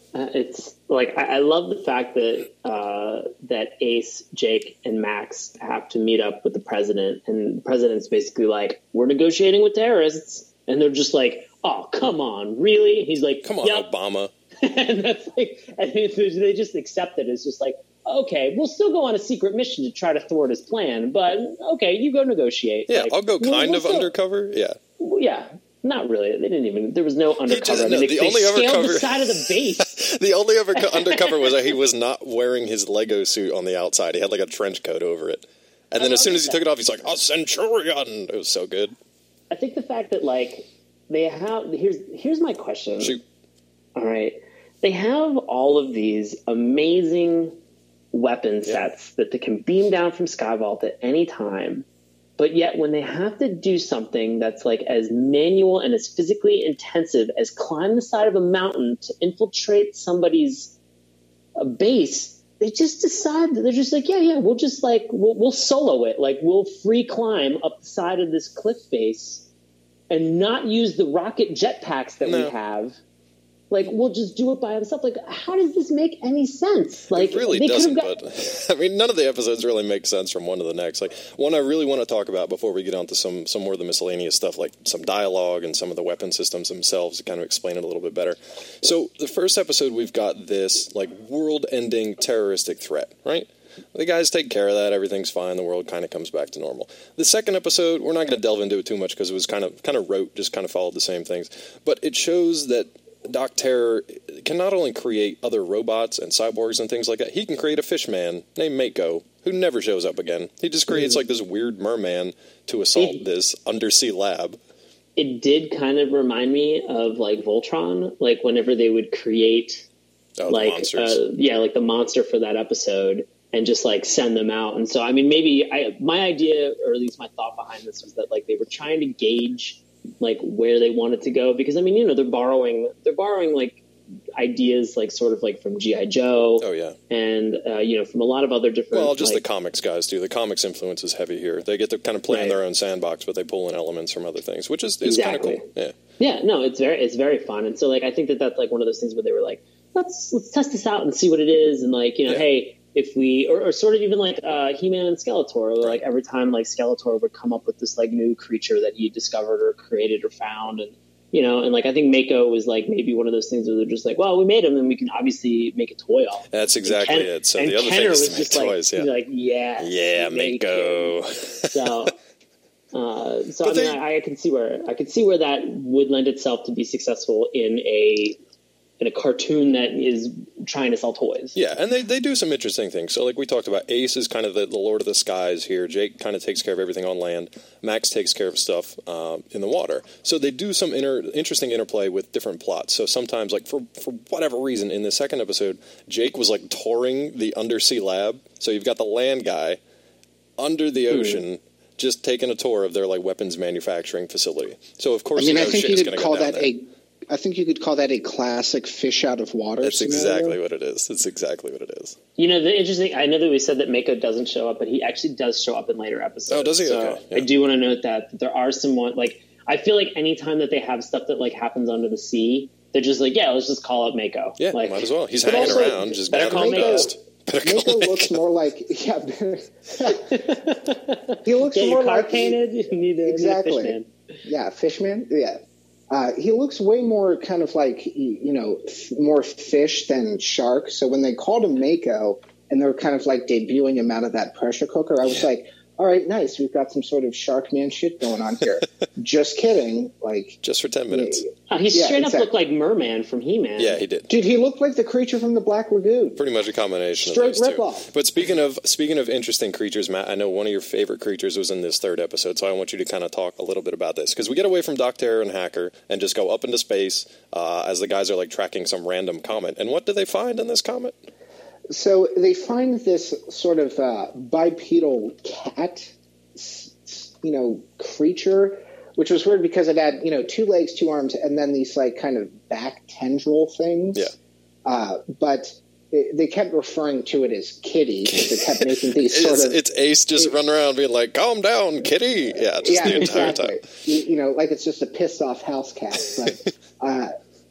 Speaker 2: Uh, it's like I, I love the fact that uh, that Ace, Jake, and Max have to meet up with the president, and the president's basically like, "We're negotiating with terrorists," and they're just like, "Oh, come on, really?" He's like,
Speaker 1: "Come on,
Speaker 2: yep.
Speaker 1: Obama."
Speaker 2: And that's like, I mean, they just accept it. It's just like, okay, we'll still go on a secret mission to try to thwart his plan, but okay, you go negotiate.
Speaker 1: Yeah,
Speaker 2: like,
Speaker 1: I'll go kind
Speaker 2: we'll, we'll
Speaker 1: of
Speaker 2: still,
Speaker 1: undercover. Yeah,
Speaker 2: yeah. Not really. They didn't even. There was no undercover.
Speaker 1: Just,
Speaker 2: I mean,
Speaker 1: no,
Speaker 2: they,
Speaker 1: the
Speaker 2: they
Speaker 1: only
Speaker 2: scaled
Speaker 1: undercover,
Speaker 2: the side of the base.
Speaker 1: The only ever co- undercover was that he was not wearing his Lego suit on the outside. He had like a trench coat over it. And then as soon as he that. took it off, he's like, "A Centurion!" It was so good.
Speaker 2: I think the fact that like they have here's here's my question.
Speaker 1: Shoot.
Speaker 2: All right, they have all of these amazing weapon sets yeah. that they can beam down from Skyvault at any time. But yet when they have to do something that's like as manual and as physically intensive as climb the side of a mountain to infiltrate somebody's uh, base, they just decide that they're just like, yeah, yeah, we'll just like, we'll, we'll solo it. Like we'll free climb up the side of this cliff face and not use the rocket jetpacks that no. we have. Like, we'll just do it by himself. Like, how does this make any sense? Like,
Speaker 1: it really doesn't, got- but, I mean, none of the episodes really make sense from one to the next. Like, one I really want to talk about before we get on to some, some more of the miscellaneous stuff, like some dialogue and some of the weapon systems themselves to kind of explain it a little bit better. So, the first episode, we've got this, like, world-ending terroristic threat, right? The guys take care of that. Everything's fine. The world kind of comes back to normal. The second episode, we're not going to delve into it too much because it was kind of kind of rote, just kind of followed the same things. But it shows that Doc Terror can not only create other robots and cyborgs and things like that, he can create a fish man named Mako, who never shows up again. He just creates like this weird merman to assault it, this undersea lab.
Speaker 2: It did kind of remind me of like Voltron, like whenever they would create
Speaker 1: oh,
Speaker 2: like uh, yeah, like the monster for that episode and just like send them out. And so I mean maybe I my idea, or at least my thought behind this, was that like they were trying to gauge like where they wanted to go, because I mean, you know, they're borrowing, they're borrowing like ideas, like sort of like from G I Joe.
Speaker 1: Oh yeah,
Speaker 2: and uh, you know, from a lot of other different.
Speaker 1: Well, just
Speaker 2: like,
Speaker 1: the comics guys do. The comics influence is heavy here. They get to kind of play right. in their own sandbox, but they pull in elements from other things, which is, is
Speaker 2: exactly.
Speaker 1: kind of cool. Yeah,
Speaker 2: yeah, no, it's very it's very fun, and so like I think that that's like one of those things where they were like, let's let's test this out and see what it is, and like you know, yeah. hey. If we, or, or sort of even like uh, He-Man and Skeletor, where like every time like Skeletor would come up with this like new creature that he discovered or created or found, and you know, and like I think Mako was like maybe one of those things where they're just like, well, we made him, and we can obviously make a toy off.
Speaker 1: That's exactly
Speaker 2: Ken,
Speaker 1: it. So
Speaker 2: and
Speaker 1: the other
Speaker 2: Kenner
Speaker 1: thing is
Speaker 2: was
Speaker 1: to make
Speaker 2: just
Speaker 1: toys.
Speaker 2: like,
Speaker 1: yeah,
Speaker 2: like yeah,
Speaker 1: yeah, Mako.
Speaker 2: So, uh, so
Speaker 1: but
Speaker 2: I mean, they, I, I can see where I could see where that would lend itself to be successful in a. in a cartoon that is trying to sell toys.
Speaker 1: Yeah, and they, they do some interesting things. So like we talked about, Ace is kind of the, the Lord of the Skies here. Jake kind of takes care of everything on land. Max takes care of stuff um, in the water. So they do some inter- interesting interplay with different plots. So sometimes, like for, for whatever reason, in the second episode, Jake was like touring the undersea lab. So you've got the land guy under the ocean mm-hmm. just taking a tour of their like weapons manufacturing facility. So of course,
Speaker 3: I mean,
Speaker 1: you know,
Speaker 3: I think
Speaker 1: shit's
Speaker 3: you could call that
Speaker 1: there.
Speaker 3: a I think you could call that a classic fish out of water
Speaker 1: That's
Speaker 3: scenario.
Speaker 1: exactly what it is. That's exactly what it is.
Speaker 2: You know, the interesting, I know that we said that Mako doesn't show up, but he actually does show up in later episodes.
Speaker 1: Oh, does he?
Speaker 2: So
Speaker 1: okay. Yeah.
Speaker 2: I do want to note that, that there are some, like, I feel like anytime that they have stuff that, like, happens under the sea, they're just like, yeah, let's just call it Mako.
Speaker 1: Yeah,
Speaker 2: like,
Speaker 1: might as well. He's hanging
Speaker 3: also,
Speaker 1: around, just
Speaker 2: better call
Speaker 1: gathering dust.
Speaker 3: Mako looks more like, yeah, he looks
Speaker 2: Get
Speaker 3: more
Speaker 2: your car
Speaker 3: like,
Speaker 2: painted, you need a,
Speaker 3: exactly.
Speaker 2: need a fish man.
Speaker 3: Yeah, fishman, yeah. Uh, he looks way more kind of like, you know, f- more fish than shark. So when they called him Mako and they were kind of like debuting him out of that pressure cooker, I was like, all right, nice. We've got some sort of shark man shit going on here. Just kidding. Like
Speaker 1: just for ten minutes.
Speaker 2: Oh, he
Speaker 3: yeah,
Speaker 2: straight
Speaker 3: exactly.
Speaker 2: up looked like Merman from He-Man.
Speaker 1: Yeah, he did.
Speaker 3: Dude, he looked like the creature from the Black Lagoon.
Speaker 1: Pretty much a combination
Speaker 3: Straight
Speaker 1: of those two.
Speaker 3: rip-off.
Speaker 1: But speaking of speaking of interesting creatures, Matt, I know one of your favorite creatures was in this third episode, so I want you to kind of talk a little bit about this. Because we get away from Doc Terror and Hacker and just go up into space uh, as the guys are like tracking some random comet. And what do they find in this comet?
Speaker 3: So they find this sort of uh, bipedal cat, you know, creature, which was weird because it had, you know, two legs, two arms, and then these like kind of back tendril things.
Speaker 1: Yeah.
Speaker 3: Uh, but it, they kept referring to it as Kitty because they kept making these sort
Speaker 1: it's,
Speaker 3: of.
Speaker 1: It's Ace just it, running around being like, "Calm down, Kitty." Yeah, just
Speaker 3: yeah,
Speaker 1: the entire
Speaker 3: exactly.
Speaker 1: time.
Speaker 3: You, you know, like it's just a pissed off house cat. But uh,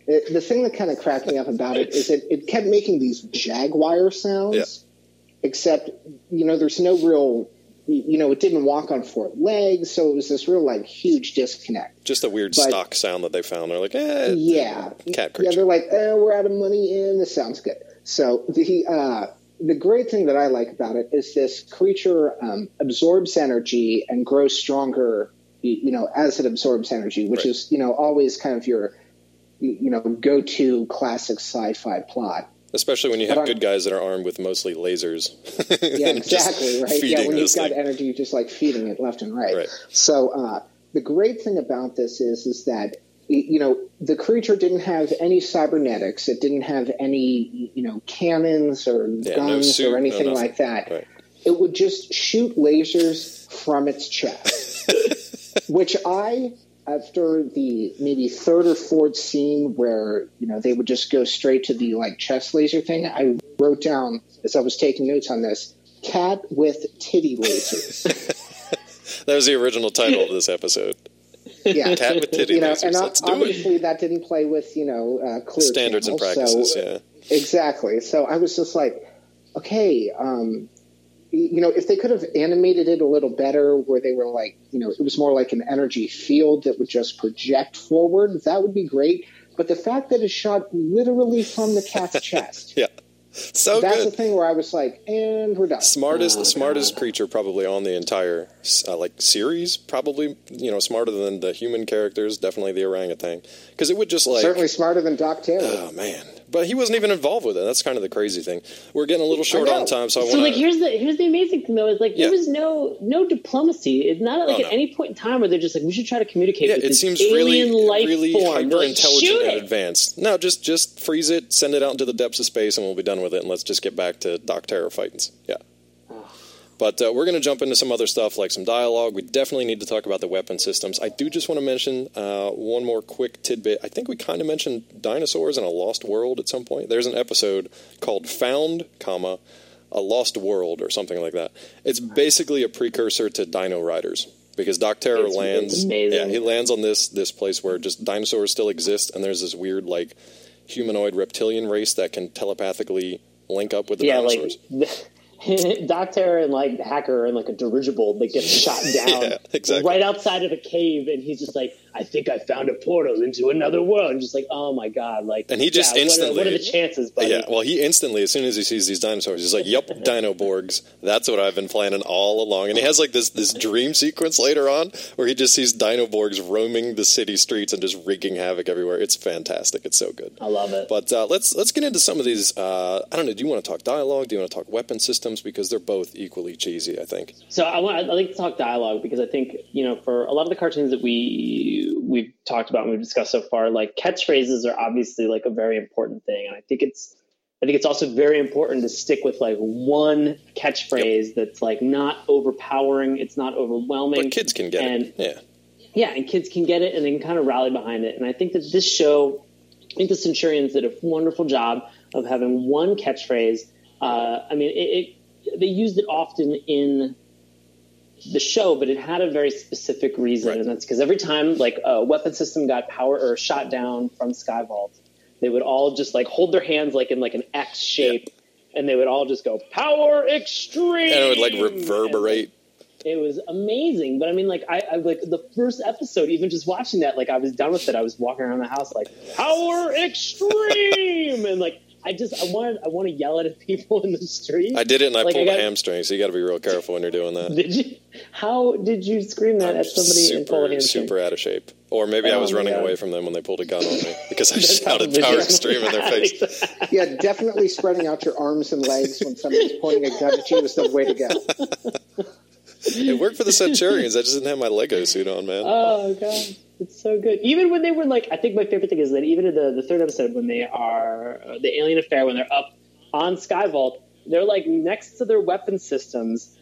Speaker 3: it, the thing that kind of cracked me up about it is it, it kept making these jaguar sounds,
Speaker 1: Yeah.
Speaker 3: except, you know, there's no real, you know, it didn't walk on four legs, so it was this real, like, huge disconnect.
Speaker 1: Just a weird
Speaker 3: But-
Speaker 1: stock sound that they found. They're like, eh,
Speaker 3: Yeah.
Speaker 1: cat
Speaker 3: Yeah,
Speaker 1: creature.
Speaker 3: they're like, eh, we're out of money, and this sounds good. So the uh, the great thing that I like about it is this creature um, absorbs energy and grows stronger, you, you know, as it absorbs energy, which
Speaker 1: Right.
Speaker 3: is, you know, always kind of your, you you know, go-to classic sci-fi plot.
Speaker 1: Especially when you
Speaker 3: But
Speaker 1: have
Speaker 3: on-
Speaker 1: good guys that are armed with mostly lasers.
Speaker 3: Yeah,
Speaker 1: And just
Speaker 3: exactly, right?
Speaker 1: feeding
Speaker 3: Yeah, when
Speaker 1: this
Speaker 3: you've got
Speaker 1: thing.
Speaker 3: energy, just like feeding it left and right.
Speaker 1: Right.
Speaker 3: So uh, the great thing about this is, is that y- you know the creature didn't have any cybernetics. It didn't have any you know cannons or
Speaker 1: Yeah, no
Speaker 3: guns
Speaker 1: suit, no
Speaker 3: or anything
Speaker 1: nothing.
Speaker 3: like that.
Speaker 1: Right.
Speaker 3: It would just shoot lasers from its chest, which I. After the maybe third or fourth scene where, you know, they would just go straight to the, like, chest laser thing, I wrote down, as I was taking notes on this, cat with titty lasers.
Speaker 1: That was the original title of this episode.
Speaker 3: Yeah.
Speaker 1: Cat with titty
Speaker 3: You know,
Speaker 1: lasers.
Speaker 3: and
Speaker 1: Let's do it.
Speaker 3: obviously that didn't play with, you know, uh, clear
Speaker 1: Standards and
Speaker 3: channels,
Speaker 1: practices,
Speaker 3: so,
Speaker 1: yeah.
Speaker 3: Exactly. So I was just like, okay, um, you know, if they could have animated it a little better where they were like, you know, it was more like an energy field that would just project forward, that would be great. But the fact that it's shot literally from the cat's chest,
Speaker 1: Yeah. So
Speaker 3: that's
Speaker 1: good.
Speaker 3: the thing where I was like, and we're done.
Speaker 1: Smartest,
Speaker 2: Oh,
Speaker 1: smartest
Speaker 2: God.
Speaker 1: creature probably on the entire uh, like series. Probably, you know, smarter than the human characters. Definitely the orangutan, because it would just like
Speaker 3: Certainly smarter than Doc Taylor.
Speaker 1: oh man. But he wasn't even involved with it. That's kind of the crazy thing. We're getting a little short
Speaker 3: I know.
Speaker 1: on time, so I want
Speaker 2: So
Speaker 1: to.
Speaker 2: like here's the here's the amazing thing though is like
Speaker 1: Yeah.
Speaker 2: there was no no diplomacy. It's not like
Speaker 1: Oh,
Speaker 2: at
Speaker 1: no.
Speaker 2: any point in time where they're just like we should try to communicate
Speaker 1: Yeah,
Speaker 2: with
Speaker 1: it
Speaker 2: this
Speaker 1: seems
Speaker 2: alien
Speaker 1: really,
Speaker 2: life
Speaker 1: really
Speaker 2: form.
Speaker 1: hyper
Speaker 2: They're like,
Speaker 1: intelligent
Speaker 2: shoot
Speaker 1: and
Speaker 2: it.
Speaker 1: advanced. No, just just freeze it, send it out into the depths of space, and we'll be done with it. And let's just get back to Doc Terror fighting. Yeah. But uh, we're going to jump into some other stuff, like some dialogue. We definitely need to talk about the weapon systems. I do just want to mention uh, one more quick tidbit. I think we kind of mentioned dinosaurs in a lost world at some point. There's an episode called Found, comma, a Lost World or something like that. It's basically a precursor to Dino Riders. Because Doc Terror
Speaker 2: It's-
Speaker 1: lands,
Speaker 2: it's amazing.
Speaker 1: yeah, he lands on this this place where just dinosaurs still exist, and there's this weird like humanoid reptilian race that can telepathically link up with the
Speaker 2: Yeah,
Speaker 1: dinosaurs.
Speaker 2: like Doc Terror and like Hacker and like a dirigible that gets shot down
Speaker 1: Yeah, exactly.
Speaker 2: right outside of a cave, and he's just like, "I think I found a portal into another world." And just like, "Oh my god!" Like,
Speaker 1: And he just
Speaker 2: yeah,
Speaker 1: instantly-
Speaker 2: What are, what are the chances, buddy?
Speaker 1: Yeah, well, he instantly, as soon as he sees these dinosaurs, he's like, "Yup, Dinoborgs. That's what I've been planning all along." And he has like this this dream sequence later on where he just sees Dinoborgs roaming the city streets and just wreaking havoc everywhere. It's fantastic. It's so good.
Speaker 2: I love it.
Speaker 1: But uh, let's let's get into some of these. Uh, I don't know. Do you want to talk dialogue? Do you want to talk weapon systems? Because they're both equally cheesy, I think.
Speaker 2: So I want I like to talk dialogue because I think, you know, for a lot of the cartoons that we we've talked about and we've discussed so far, like catchphrases are obviously like a very important thing. And I think it's I think it's also very important to stick with like one catchphrase that's like not overpowering, it's not overwhelming.
Speaker 1: But kids can get
Speaker 2: and,
Speaker 1: it. Yeah.
Speaker 2: Yeah, and kids can get it and they can kind of rally behind it. And I think that this show, I think the Centurions did a wonderful job of having one catchphrase. Uh, I mean, it, it they used it often in the show, but it had a very specific reason,
Speaker 1: Right.
Speaker 2: and that's because every time like a weapon system got power or shot down from Skyvault, they would all just like hold their hands like in like an X shape, and they would all just go power extreme,
Speaker 1: And it would like reverberate.
Speaker 2: it was amazing. But I mean, like, I, I like the first episode, even just watching that, like, I was done with it. I was walking around the house like, power extreme! And like, I just, I wanted, I want to yell it at people in the street.
Speaker 1: I did it and I
Speaker 2: Like, I
Speaker 1: pulled
Speaker 2: got-
Speaker 1: a hamstring, so you got to be real careful when you're doing that.
Speaker 2: Did you? How did you scream that
Speaker 1: I'm
Speaker 2: at somebody and pull a
Speaker 1: super,
Speaker 2: hamstring?
Speaker 1: super out of shape. Or maybe I
Speaker 2: Oh
Speaker 1: was
Speaker 2: my
Speaker 1: running
Speaker 2: God.
Speaker 1: away from them when they pulled a gun on me because I
Speaker 2: That's
Speaker 1: shouted
Speaker 2: probably
Speaker 1: power
Speaker 2: true.
Speaker 1: extreme in their face.
Speaker 3: Yeah, definitely spreading out your arms and legs when somebody's pointing a gun at you is the way to go.
Speaker 1: It worked for the Centurions. I just didn't have my Lego suit on, man.
Speaker 2: Oh god, it's so good. Even when they were like, I think my favorite thing is that even in the, the third episode when they are uh, the alien affair, when they're up on Skyvault, they're like next to their weapon systems,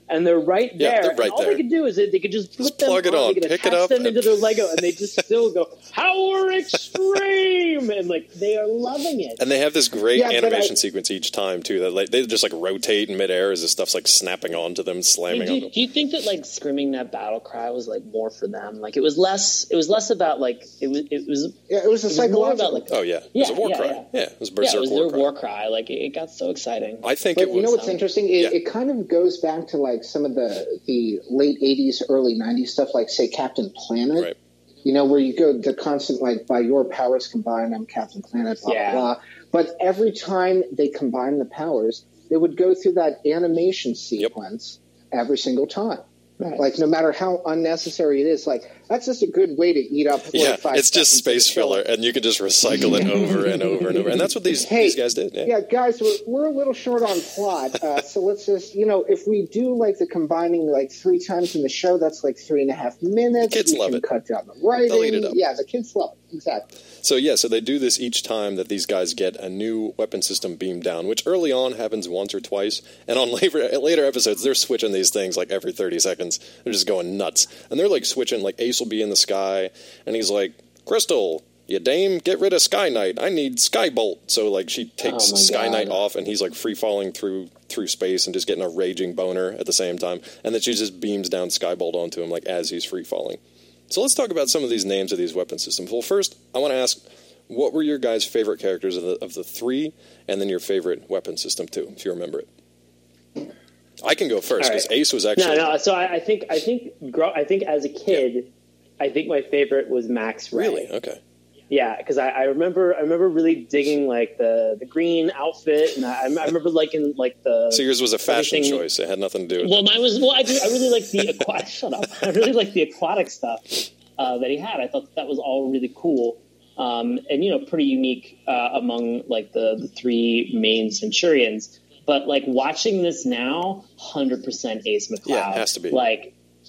Speaker 2: and they're right there.
Speaker 1: Yeah, they're right
Speaker 2: and all
Speaker 1: there.
Speaker 2: they could do is they, they could just put
Speaker 1: Just
Speaker 2: them
Speaker 1: plug it
Speaker 2: on,
Speaker 1: on,
Speaker 2: they could
Speaker 1: pick it
Speaker 2: attach
Speaker 1: up,
Speaker 2: them
Speaker 1: and-
Speaker 2: into their Lego, and they just still go power extreme, and like they are loving it.
Speaker 1: And they have this great
Speaker 3: Yeah, but
Speaker 1: animation
Speaker 3: I-
Speaker 1: sequence each time too. That like they just like rotate in midair as this stuff's like snapping onto them,
Speaker 2: Hey,
Speaker 1: slamming
Speaker 2: do,
Speaker 1: on
Speaker 2: you,
Speaker 1: them.
Speaker 2: do you think that like screaming that battle cry was like more for them? Like it was less. It was less about like it was. It was.
Speaker 3: Yeah, it was a
Speaker 2: It was more
Speaker 3: psychological.
Speaker 2: about like.
Speaker 1: Oh yeah, it
Speaker 2: Yeah,
Speaker 1: was a war
Speaker 2: yeah,
Speaker 1: cry.
Speaker 2: yeah.
Speaker 1: Yeah, it was
Speaker 2: Yeah,
Speaker 1: Berserk
Speaker 2: it was
Speaker 1: war
Speaker 2: their
Speaker 1: cry.
Speaker 2: war cry. Like it, it got so exciting.
Speaker 1: I think
Speaker 3: But
Speaker 1: it was.
Speaker 3: you know what's
Speaker 2: um,
Speaker 3: interesting? It,
Speaker 1: yeah.
Speaker 3: it kind of goes back to like some of the the late eighties, early nineties stuff, like say Captain Planet.
Speaker 1: Right.
Speaker 3: You know, where you go the constant like by your powers combined, I'm Captain Planet, blah
Speaker 2: Yeah.
Speaker 3: blah blah. But every time they combine the powers, they would go through that animation sequence every single time.
Speaker 2: Right.
Speaker 3: Like no matter how unnecessary it is, like that's just a good way to eat up.
Speaker 1: Yeah,
Speaker 3: forty-five
Speaker 1: it's just
Speaker 3: seconds of
Speaker 1: space
Speaker 3: the show.
Speaker 1: filler, and you can just recycle it over and over and over. And that's what these
Speaker 3: Hey,
Speaker 1: these guys did. Yeah.
Speaker 3: Yeah, guys, we're, we're a little short on plot, uh, so let's just, you know, if we do like the combining like three times in the show, that's like three and a half minutes.
Speaker 1: The kids
Speaker 3: we
Speaker 1: love
Speaker 3: can
Speaker 1: it.
Speaker 3: Cut down the writing.
Speaker 1: They'll eat it up.
Speaker 3: Yeah, the kids love it. Exactly.
Speaker 1: So yeah, so they do this each time that these guys get a new weapon system beamed down, which early on happens once or twice, and on later later episodes they're switching these things like every thirty seconds. They're just going nuts, and they're like switching. Like Ace will be in the sky, and he's like, "Crystal, you dame, get rid of Sky Knight. I need Skybolt." So like she takes
Speaker 2: Oh, my
Speaker 1: Sky
Speaker 2: God.
Speaker 1: Knight off, and he's like free falling through through space and just getting a raging boner at the same time, and then she just beams down Skybolt onto him like as he's free falling. So let's talk about some of these names of these weapon systems. Well, first, I want to ask, what were your guys' favorite characters of the, of the three, and then your favorite weapon system, too, if you remember it? I can go first,
Speaker 2: All
Speaker 1: because
Speaker 2: right.
Speaker 1: Ace was actually...
Speaker 2: No, no. So I, I think I think grow, I think as a kid, I think my favorite was Max Ray.
Speaker 1: Really? Okay.
Speaker 2: Yeah, because I, I remember I remember really digging like the, the green outfit, and I, I remember liking like the.
Speaker 1: So yours was a fashion
Speaker 2: everything-
Speaker 1: choice. It had nothing to do with
Speaker 2: Well,
Speaker 1: it.
Speaker 2: mine was well. I, do, I really like the aquatic. Shut up. I really like the aquatic stuff uh, that he had. I thought that was all really cool, um, and you know, pretty unique uh, among like the, the three main Centurions. But like watching this now, hundred percent Ace McCloud.
Speaker 1: Yeah, it has to be.
Speaker 2: Like,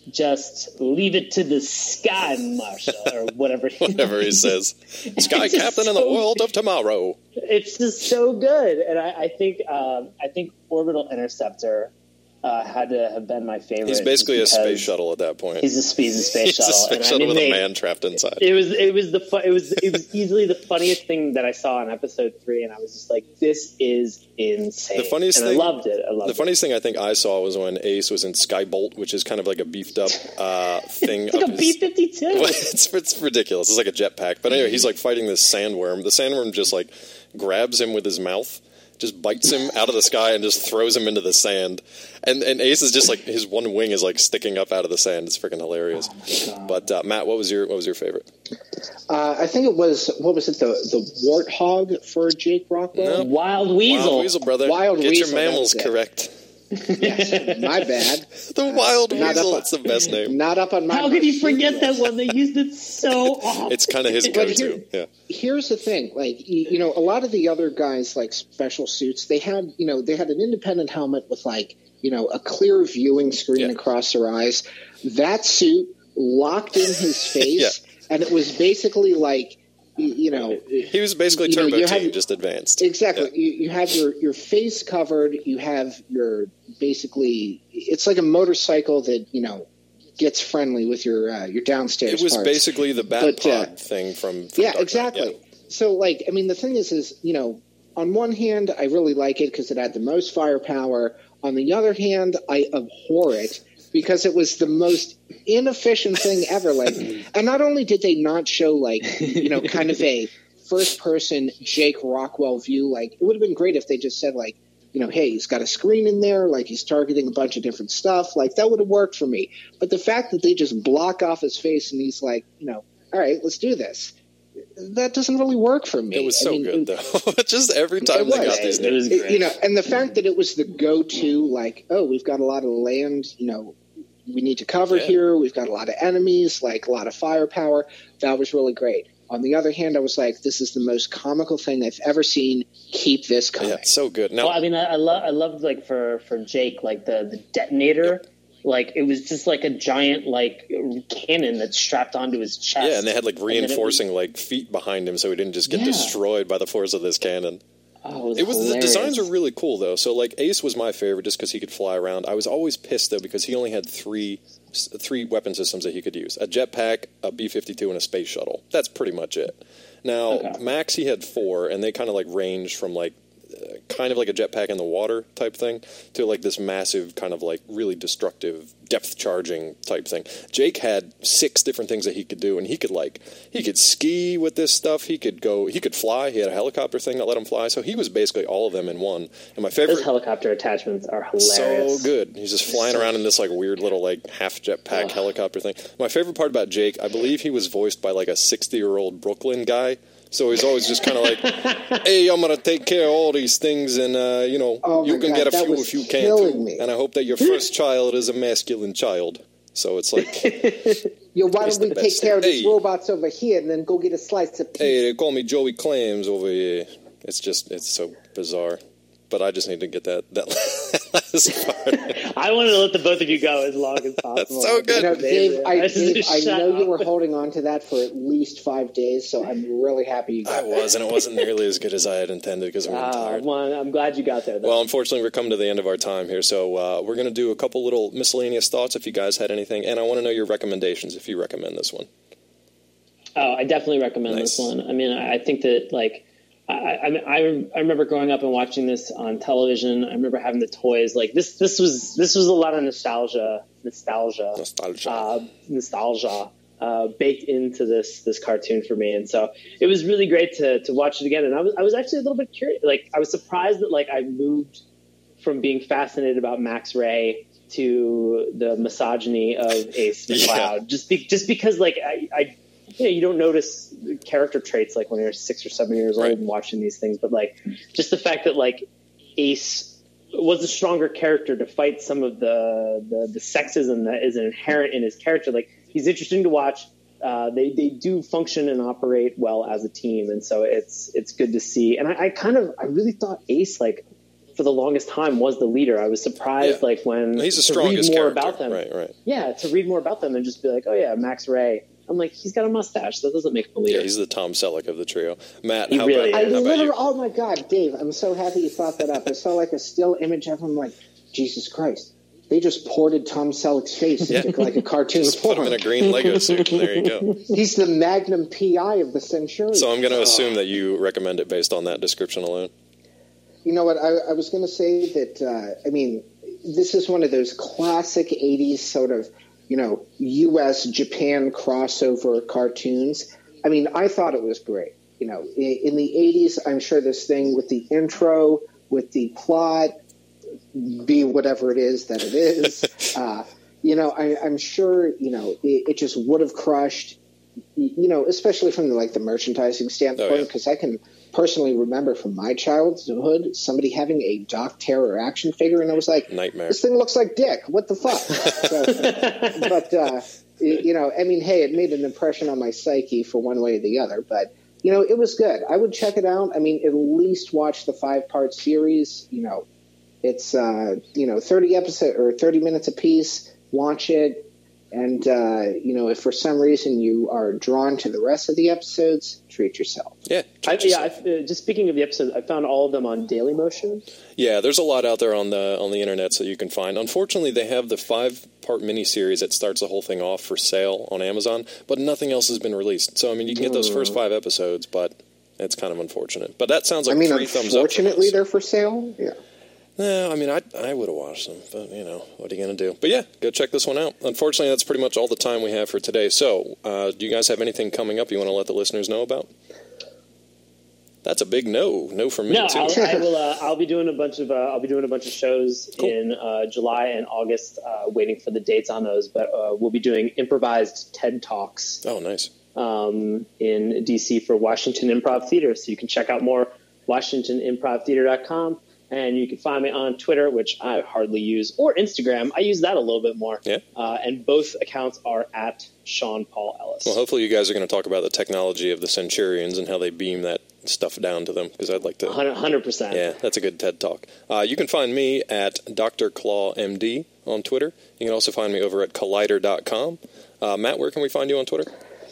Speaker 2: just leave it to the sky, Marsha, or whatever.
Speaker 1: Whatever he says. Sky
Speaker 2: It's just
Speaker 1: Captain in the
Speaker 2: so-
Speaker 1: world of tomorrow.
Speaker 2: It's just so good, and I, I think um, I think Orbital Interceptor uh, had to have been my favorite.
Speaker 1: He's basically a
Speaker 2: because
Speaker 1: space shuttle at that point.
Speaker 2: He's a speed and space
Speaker 1: He's a
Speaker 2: shuttle.
Speaker 1: space
Speaker 2: and I
Speaker 1: shuttle
Speaker 2: mean,
Speaker 1: with
Speaker 2: they-
Speaker 1: a man trapped inside.
Speaker 2: It was it was the fu- it was it was easily the funniest thing that I saw in episode three, and I was just like, "This is insane."
Speaker 1: The funniest
Speaker 2: and
Speaker 1: thing-
Speaker 2: I loved it. I loved
Speaker 1: The funniest thing I think I saw was when Ace was in Skybolt, which is kind of like a beefed up uh, thing.
Speaker 2: it. It's like
Speaker 1: of
Speaker 2: a
Speaker 1: his-
Speaker 2: B fifty-two.
Speaker 1: Well, it's, it's ridiculous. It's like a jetpack. But anyway, he's like fighting this sandworm. The sandworm just like grabs him with his mouth, just bites him out of the sky and just throws him into the sand. And and Ace is just like, his one wing is like sticking up out of the sand. It's freaking hilarious. But uh, Matt, what was your what was your favorite?
Speaker 3: Uh, I think it was what was it the the warthog for Jake Rockwell?
Speaker 1: No.
Speaker 2: Wild Weasel.
Speaker 1: Wild Weasel, brother.
Speaker 3: Wild
Speaker 1: Get
Speaker 3: Weasel,
Speaker 1: your mammals
Speaker 3: that's it.
Speaker 1: correct.
Speaker 3: Yes, my bad.
Speaker 1: The Wild
Speaker 3: Not
Speaker 1: Weasel.
Speaker 3: up-
Speaker 1: It's the best name.
Speaker 3: Not up on my.
Speaker 2: How could you
Speaker 3: marsupial.
Speaker 2: forget that one? They used it so often.
Speaker 1: It's kind of his
Speaker 3: But
Speaker 1: go-to.
Speaker 3: here-
Speaker 1: Yeah.
Speaker 3: Here's the thing, like you, you know, a lot of the other guys like special suits, they had, you know, they had an independent helmet with like, you know, a clear viewing screen
Speaker 1: Yeah.
Speaker 3: across their eyes. That suit locked in his face, and it was basically like, you, you know,
Speaker 1: He was basically
Speaker 3: You know,
Speaker 1: Turbo
Speaker 3: you
Speaker 1: T,
Speaker 3: have-
Speaker 1: just advanced.
Speaker 3: exactly.
Speaker 1: Yeah.
Speaker 3: You, you have your your face covered. You have your basically, it's like a motorcycle that you know gets friendly with your uh, your downstairs.
Speaker 1: It was
Speaker 3: parts.
Speaker 1: basically the Bat
Speaker 3: But,
Speaker 1: Pod
Speaker 3: uh,
Speaker 1: thing from, from
Speaker 3: Yeah,
Speaker 1: Dark Knight.
Speaker 3: exactly.
Speaker 1: Yeah.
Speaker 3: So, like, I mean, the thing is, is you know, on one hand, I really like it because it had the most firepower. On the other hand, I abhor it because it was the most inefficient thing ever. Like, and not only did they not show like, you know, kind of a first-person Jake Rockwell view. Like, it would have been great if they just said like, you know, hey, he's got a screen in there, like he's targeting a bunch of different stuff. Like, that would have worked for me. But the fact that they just block off his face and he's like, you know, all right, let's do this. That doesn't really work for me.
Speaker 1: It was
Speaker 3: I
Speaker 1: so
Speaker 3: mean,
Speaker 1: good,
Speaker 3: it-
Speaker 1: though. Just every time
Speaker 3: It
Speaker 1: they
Speaker 3: was.
Speaker 1: got these
Speaker 2: It was
Speaker 1: names.
Speaker 2: great.
Speaker 3: you know, and the fact that it was the go-to, like, oh, we've got a lot of land, you know, we need to cover
Speaker 1: Yeah.
Speaker 3: here. We've got a lot of enemies, like a lot of firepower. That was really great. On the other hand, I was like, this is the most comical thing I've ever seen. Keep this coming.
Speaker 1: Yeah, so good. Now,
Speaker 2: Well, I mean, I, I love, I loved like for for Jake, like the the detonator, like it was just like a giant like cannon that's strapped onto his chest.
Speaker 1: yeah, and they had like
Speaker 2: And then it was-
Speaker 1: reinforcing like feet behind him so he didn't just get
Speaker 2: Yeah.
Speaker 1: destroyed by the force of this cannon.
Speaker 2: Oh, it was,
Speaker 1: it was the
Speaker 2: hilarious.
Speaker 1: designs were really cool though. So like Ace was my favorite just because he could fly around. I was always pissed though because he only had three three weapon systems that he could use: a jetpack, a B fifty-two, and a space shuttle. That's pretty much it. Now
Speaker 2: Okay.
Speaker 1: Max he had four, and they kind of like ranged from like uh, kind of like a jetpack in the water type thing to like this massive kind of like really destructive depth charging type thing. Jake had six different things that he could do, and he could like he could ski with this stuff. He could go. He could fly. He had a helicopter thing that let him fly. So he was basically all of them in one. And my favorite
Speaker 2: Those helicopter attachments are hilarious.
Speaker 1: so good. He's just flying
Speaker 2: So-
Speaker 1: around in this like weird little like half jetpack
Speaker 2: Ugh.
Speaker 1: helicopter thing. My favorite part about Jake, I believe he was voiced by like a sixty year old Brooklyn guy. So he's always just kind of like, "Hey, I'm gonna take care of all these things, and uh, you know,
Speaker 3: Oh my
Speaker 1: you can
Speaker 3: God,
Speaker 1: get a
Speaker 3: that
Speaker 1: few
Speaker 3: was
Speaker 1: if you can
Speaker 3: killing
Speaker 1: too.
Speaker 3: me.
Speaker 1: And I hope that your first child is a masculine child." So it's like,
Speaker 3: Yo, why
Speaker 1: He's
Speaker 3: don't we
Speaker 1: the
Speaker 3: take
Speaker 1: best.
Speaker 3: care of these
Speaker 1: Hey.
Speaker 3: robots over here and then go get a slice of pizza?
Speaker 1: "Hey, they call me Joey Clams over here." It's just, it's so bizarre. But I just need to get that that last part.
Speaker 2: I wanted to let the both of you go as long as possible.
Speaker 1: so good.
Speaker 3: You know, Dave, I,
Speaker 2: That's
Speaker 3: Dave,
Speaker 2: just
Speaker 3: I
Speaker 2: shut
Speaker 3: know you
Speaker 2: up.
Speaker 3: were holding on to that for at least five days, so I'm really happy you
Speaker 1: I
Speaker 3: got
Speaker 1: was, and it wasn't nearly as good as I had intended because I'm
Speaker 2: Ah,
Speaker 1: tired.
Speaker 2: one, I'm glad you got there, though.
Speaker 1: Well, unfortunately, we're coming to the end of our time here, so uh, we're going to do a couple little miscellaneous thoughts if you guys had anything, and I want to know your recommendations if you recommend this one.
Speaker 2: Oh, I definitely recommend
Speaker 1: Nice.
Speaker 2: this one. I mean, I I think that, like, I, I, I, I remember growing up and watching this on television. I remember having the toys. Like, this this was this was a lot of nostalgia, nostalgia,
Speaker 1: Nostalgia.
Speaker 2: uh, nostalgia uh, baked into this this cartoon for me. And so it was really great to to watch it again. And I was I was actually a little bit curious. Like, I was surprised that, like, I moved from being fascinated about Max Ray to the misogyny of Ace
Speaker 1: Yeah.
Speaker 2: McCloud. Just be, just because, like, I. I you know, you don't notice character traits like when you're six or seven years old
Speaker 1: Right.
Speaker 2: and watching these things, but like just the fact that like Ace was a stronger character to fight some of the the, the sexism that is inherent in his character. Like he's interesting to watch. Uh, they they do function and operate well as a team, and so it's it's good to see. And I, I kind of I really thought Ace like for the longest time was the leader. I was surprised
Speaker 1: Yeah.
Speaker 2: like when
Speaker 1: He's the
Speaker 2: to read
Speaker 1: strongest
Speaker 2: more
Speaker 1: character.
Speaker 2: about them.
Speaker 1: Right, right.
Speaker 2: Yeah, to read more about them and just be like, oh yeah, Max Ray. I'm like, he's got a mustache. That doesn't make him a leader.
Speaker 1: Yeah, he's the Tom Selleck of the trio. Matt,
Speaker 2: He
Speaker 1: how
Speaker 2: really
Speaker 1: about,
Speaker 3: I
Speaker 2: is.
Speaker 1: how about
Speaker 3: literally,
Speaker 1: you?
Speaker 3: oh my God, Dave, I'm so happy you thought that up. I saw like a still image of him, like, Jesus Christ. They just ported Tom Selleck's face
Speaker 1: Yeah.
Speaker 3: into like a cartoon
Speaker 1: Just put him
Speaker 3: form.
Speaker 1: in a green Lego suit, and there you go.
Speaker 3: He's the Magnum P I of the Centurion.
Speaker 1: So I'm going to assume that you recommend it based on that description alone.
Speaker 3: You know what? I, I was going to say that, uh, I mean, this is one of those classic eighties sort of, you know, U S Japan crossover cartoons. I mean, I thought it was great. You know, in, in the eighties, I'm sure this thing with the intro, with the plot, be whatever it is that it is, uh, you know, I, I'm sure, you know, it, it just would have crushed, you know, especially from the, like the merchandising standpoint,
Speaker 1: Oh, yeah.
Speaker 3: because I can personally remember from my childhood somebody having a Doc Terror action figure, and I was like,
Speaker 1: Nightmare.
Speaker 3: this thing looks like Dick. What the fuck? So, but uh, y- you know, I mean, hey, it made an impression on my psyche for one way or the other. But you know, it was good. I would check it out. I mean, at least watch the five part series. You know, it's uh, you know thirty episode or thirty minutes apiece. Watch it. And, uh, you know, if for some reason you are drawn to the rest of the episodes, treat yourself.
Speaker 1: Yeah.
Speaker 2: I,
Speaker 1: catch
Speaker 2: yeah,
Speaker 1: yourself.
Speaker 2: I, uh, just speaking of the episodes, I found all of them on Dailymotion.
Speaker 1: Yeah, there's a lot out there on the on the internet that you can find. Unfortunately, they have the five-part miniseries that starts the whole thing off for sale on Amazon, but nothing else has been released. So, I mean, you can get those first five episodes, but it's kind of unfortunate. But that sounds like
Speaker 3: I mean,
Speaker 1: three thumbs up. from
Speaker 3: unfortunately,
Speaker 1: us.
Speaker 3: they're for sale. Yeah.
Speaker 1: No, I mean, I I would have watched them, but, you know, what are you going to do? But, yeah, go check this one out. Unfortunately, that's pretty much all the time we have for today. So, uh, do you guys have anything coming up you want to let the listeners know about? That's a big no. No from me,
Speaker 2: No,
Speaker 1: too.
Speaker 2: I'll, I will. Uh, I'll be doing a bunch of. Uh, I'll be doing a bunch of shows
Speaker 1: Cool.
Speaker 2: in uh, July and August. Uh, waiting for the dates on those, but uh, we'll be doing improvised TED Talks
Speaker 1: Oh, nice.
Speaker 2: um, in D C for Washington Improv Theater. So you can check out more Washington Improv Theater dot com. And you can find me on Twitter, which I hardly use, or Instagram. I use that a little bit more.
Speaker 1: Yeah.
Speaker 2: Uh, and both accounts are at Sean Paul Ellis.
Speaker 1: Well, hopefully you guys are going to talk about the technology of the Centurions and how they beam that stuff down to them, because I'd like to...
Speaker 2: one hundred percent.
Speaker 1: Yeah, that's a good TED Talk. Uh, you can find me at Doctor Claw M D on Twitter. You can also find me over at Collider dot com. Uh, Matt, where can we find you on Twitter?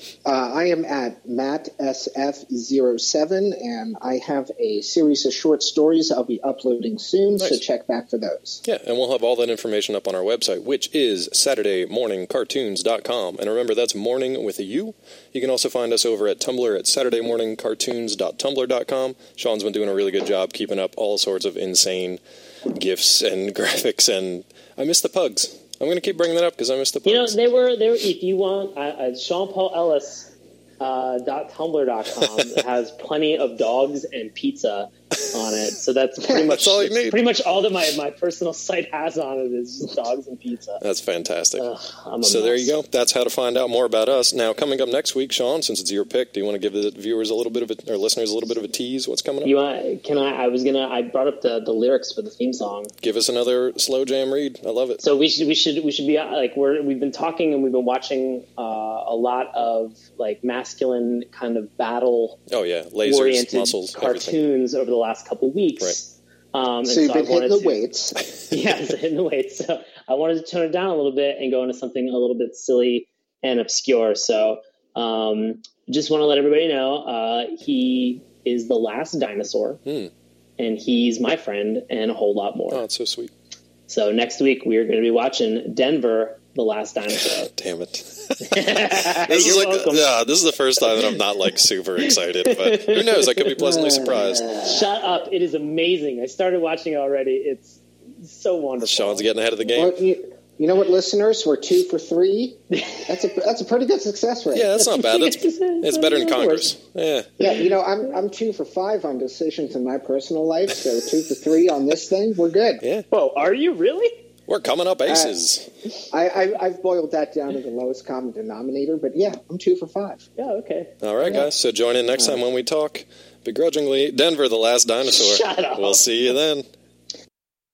Speaker 3: Uh, I am at Matt S F zero seven, and I have a series of short stories I'll be uploading soon,
Speaker 1: Nice.
Speaker 3: so check back for those.
Speaker 1: Yeah, and we'll have all that information up on our website, which is saturday morning cartoons dot com. And remember, that's morning with a U. You can also find us over at Tumblr at saturday morning cartoons dot tumblr dot com. Sean's been doing a really good job keeping up all sorts of insane GIFs and graphics, and I miss the pugs. I'm going to keep bringing that up because I miss the pugs.
Speaker 2: You know, they were there. If you want, uh, uh, Sean Paul Ellis uh, dot tumblr dot com has plenty of dogs and pizza on it. So that's pretty much
Speaker 1: That's all you need.
Speaker 2: pretty much all that my, my personal site has on it is just dogs and pizza.
Speaker 1: That's fantastic.
Speaker 2: Ugh, I'm a
Speaker 1: So there
Speaker 2: mess.
Speaker 1: you go. That's how to find out more about us. Now, coming up next week, Sean, since it's your pick, do you want to give the viewers a little bit of a, or listeners a little bit of a tease? What's coming up?
Speaker 2: You want? Can I? I was gonna. I brought up the, the lyrics for the theme song.
Speaker 1: Give us another slow jam read. I love it.
Speaker 2: So we should we should we should be like we're we've been talking and we've been watching uh, a lot of like masculine kind of battle
Speaker 1: Oh yeah, lasers,
Speaker 2: oriented
Speaker 1: muscles, everything.
Speaker 2: cartoons over the last couple weeks.
Speaker 1: Right.
Speaker 2: Um, and
Speaker 3: So you've
Speaker 2: I
Speaker 3: been hitting
Speaker 2: wanted
Speaker 3: the
Speaker 2: to-
Speaker 3: weights.
Speaker 2: Yeah, so hitting the weights. So I wanted to tone it down a little bit and go into something a little bit silly and obscure. So um, just want to let everybody know uh, he is the last dinosaur,
Speaker 1: Hmm.
Speaker 2: and he's my friend, and a whole lot more.
Speaker 1: Oh, it's so sweet.
Speaker 2: So next week we are going to be watching Denver, the Last Dinosaur.
Speaker 1: Damn it.
Speaker 2: This
Speaker 1: This is like, yeah, this is the first time that I'm not like super excited, but who knows? I could be pleasantly surprised.
Speaker 2: Shut up! It is amazing. I started watching it already. It's so wonderful.
Speaker 1: Sean's getting ahead of the game.
Speaker 3: Well, you, you know what, listeners? We're two for three. That's a that's a pretty good success rate.
Speaker 1: Yeah, that's not bad. That's it's better than Congress. Yeah.
Speaker 3: Yeah, you know, I'm I'm two for five on decisions in my personal life, so two for three on this thing. We're good.
Speaker 1: Yeah.
Speaker 2: Whoa, are you really?
Speaker 1: We're coming up aces.
Speaker 3: I, I I've boiled that down to the lowest common denominator, but yeah, I'm two for five.
Speaker 2: Yeah, okay.
Speaker 1: All right, guys. So join in next time when we talk begrudgingly Denver, the Last Dinosaur.
Speaker 2: Shut up.
Speaker 1: We'll see you then.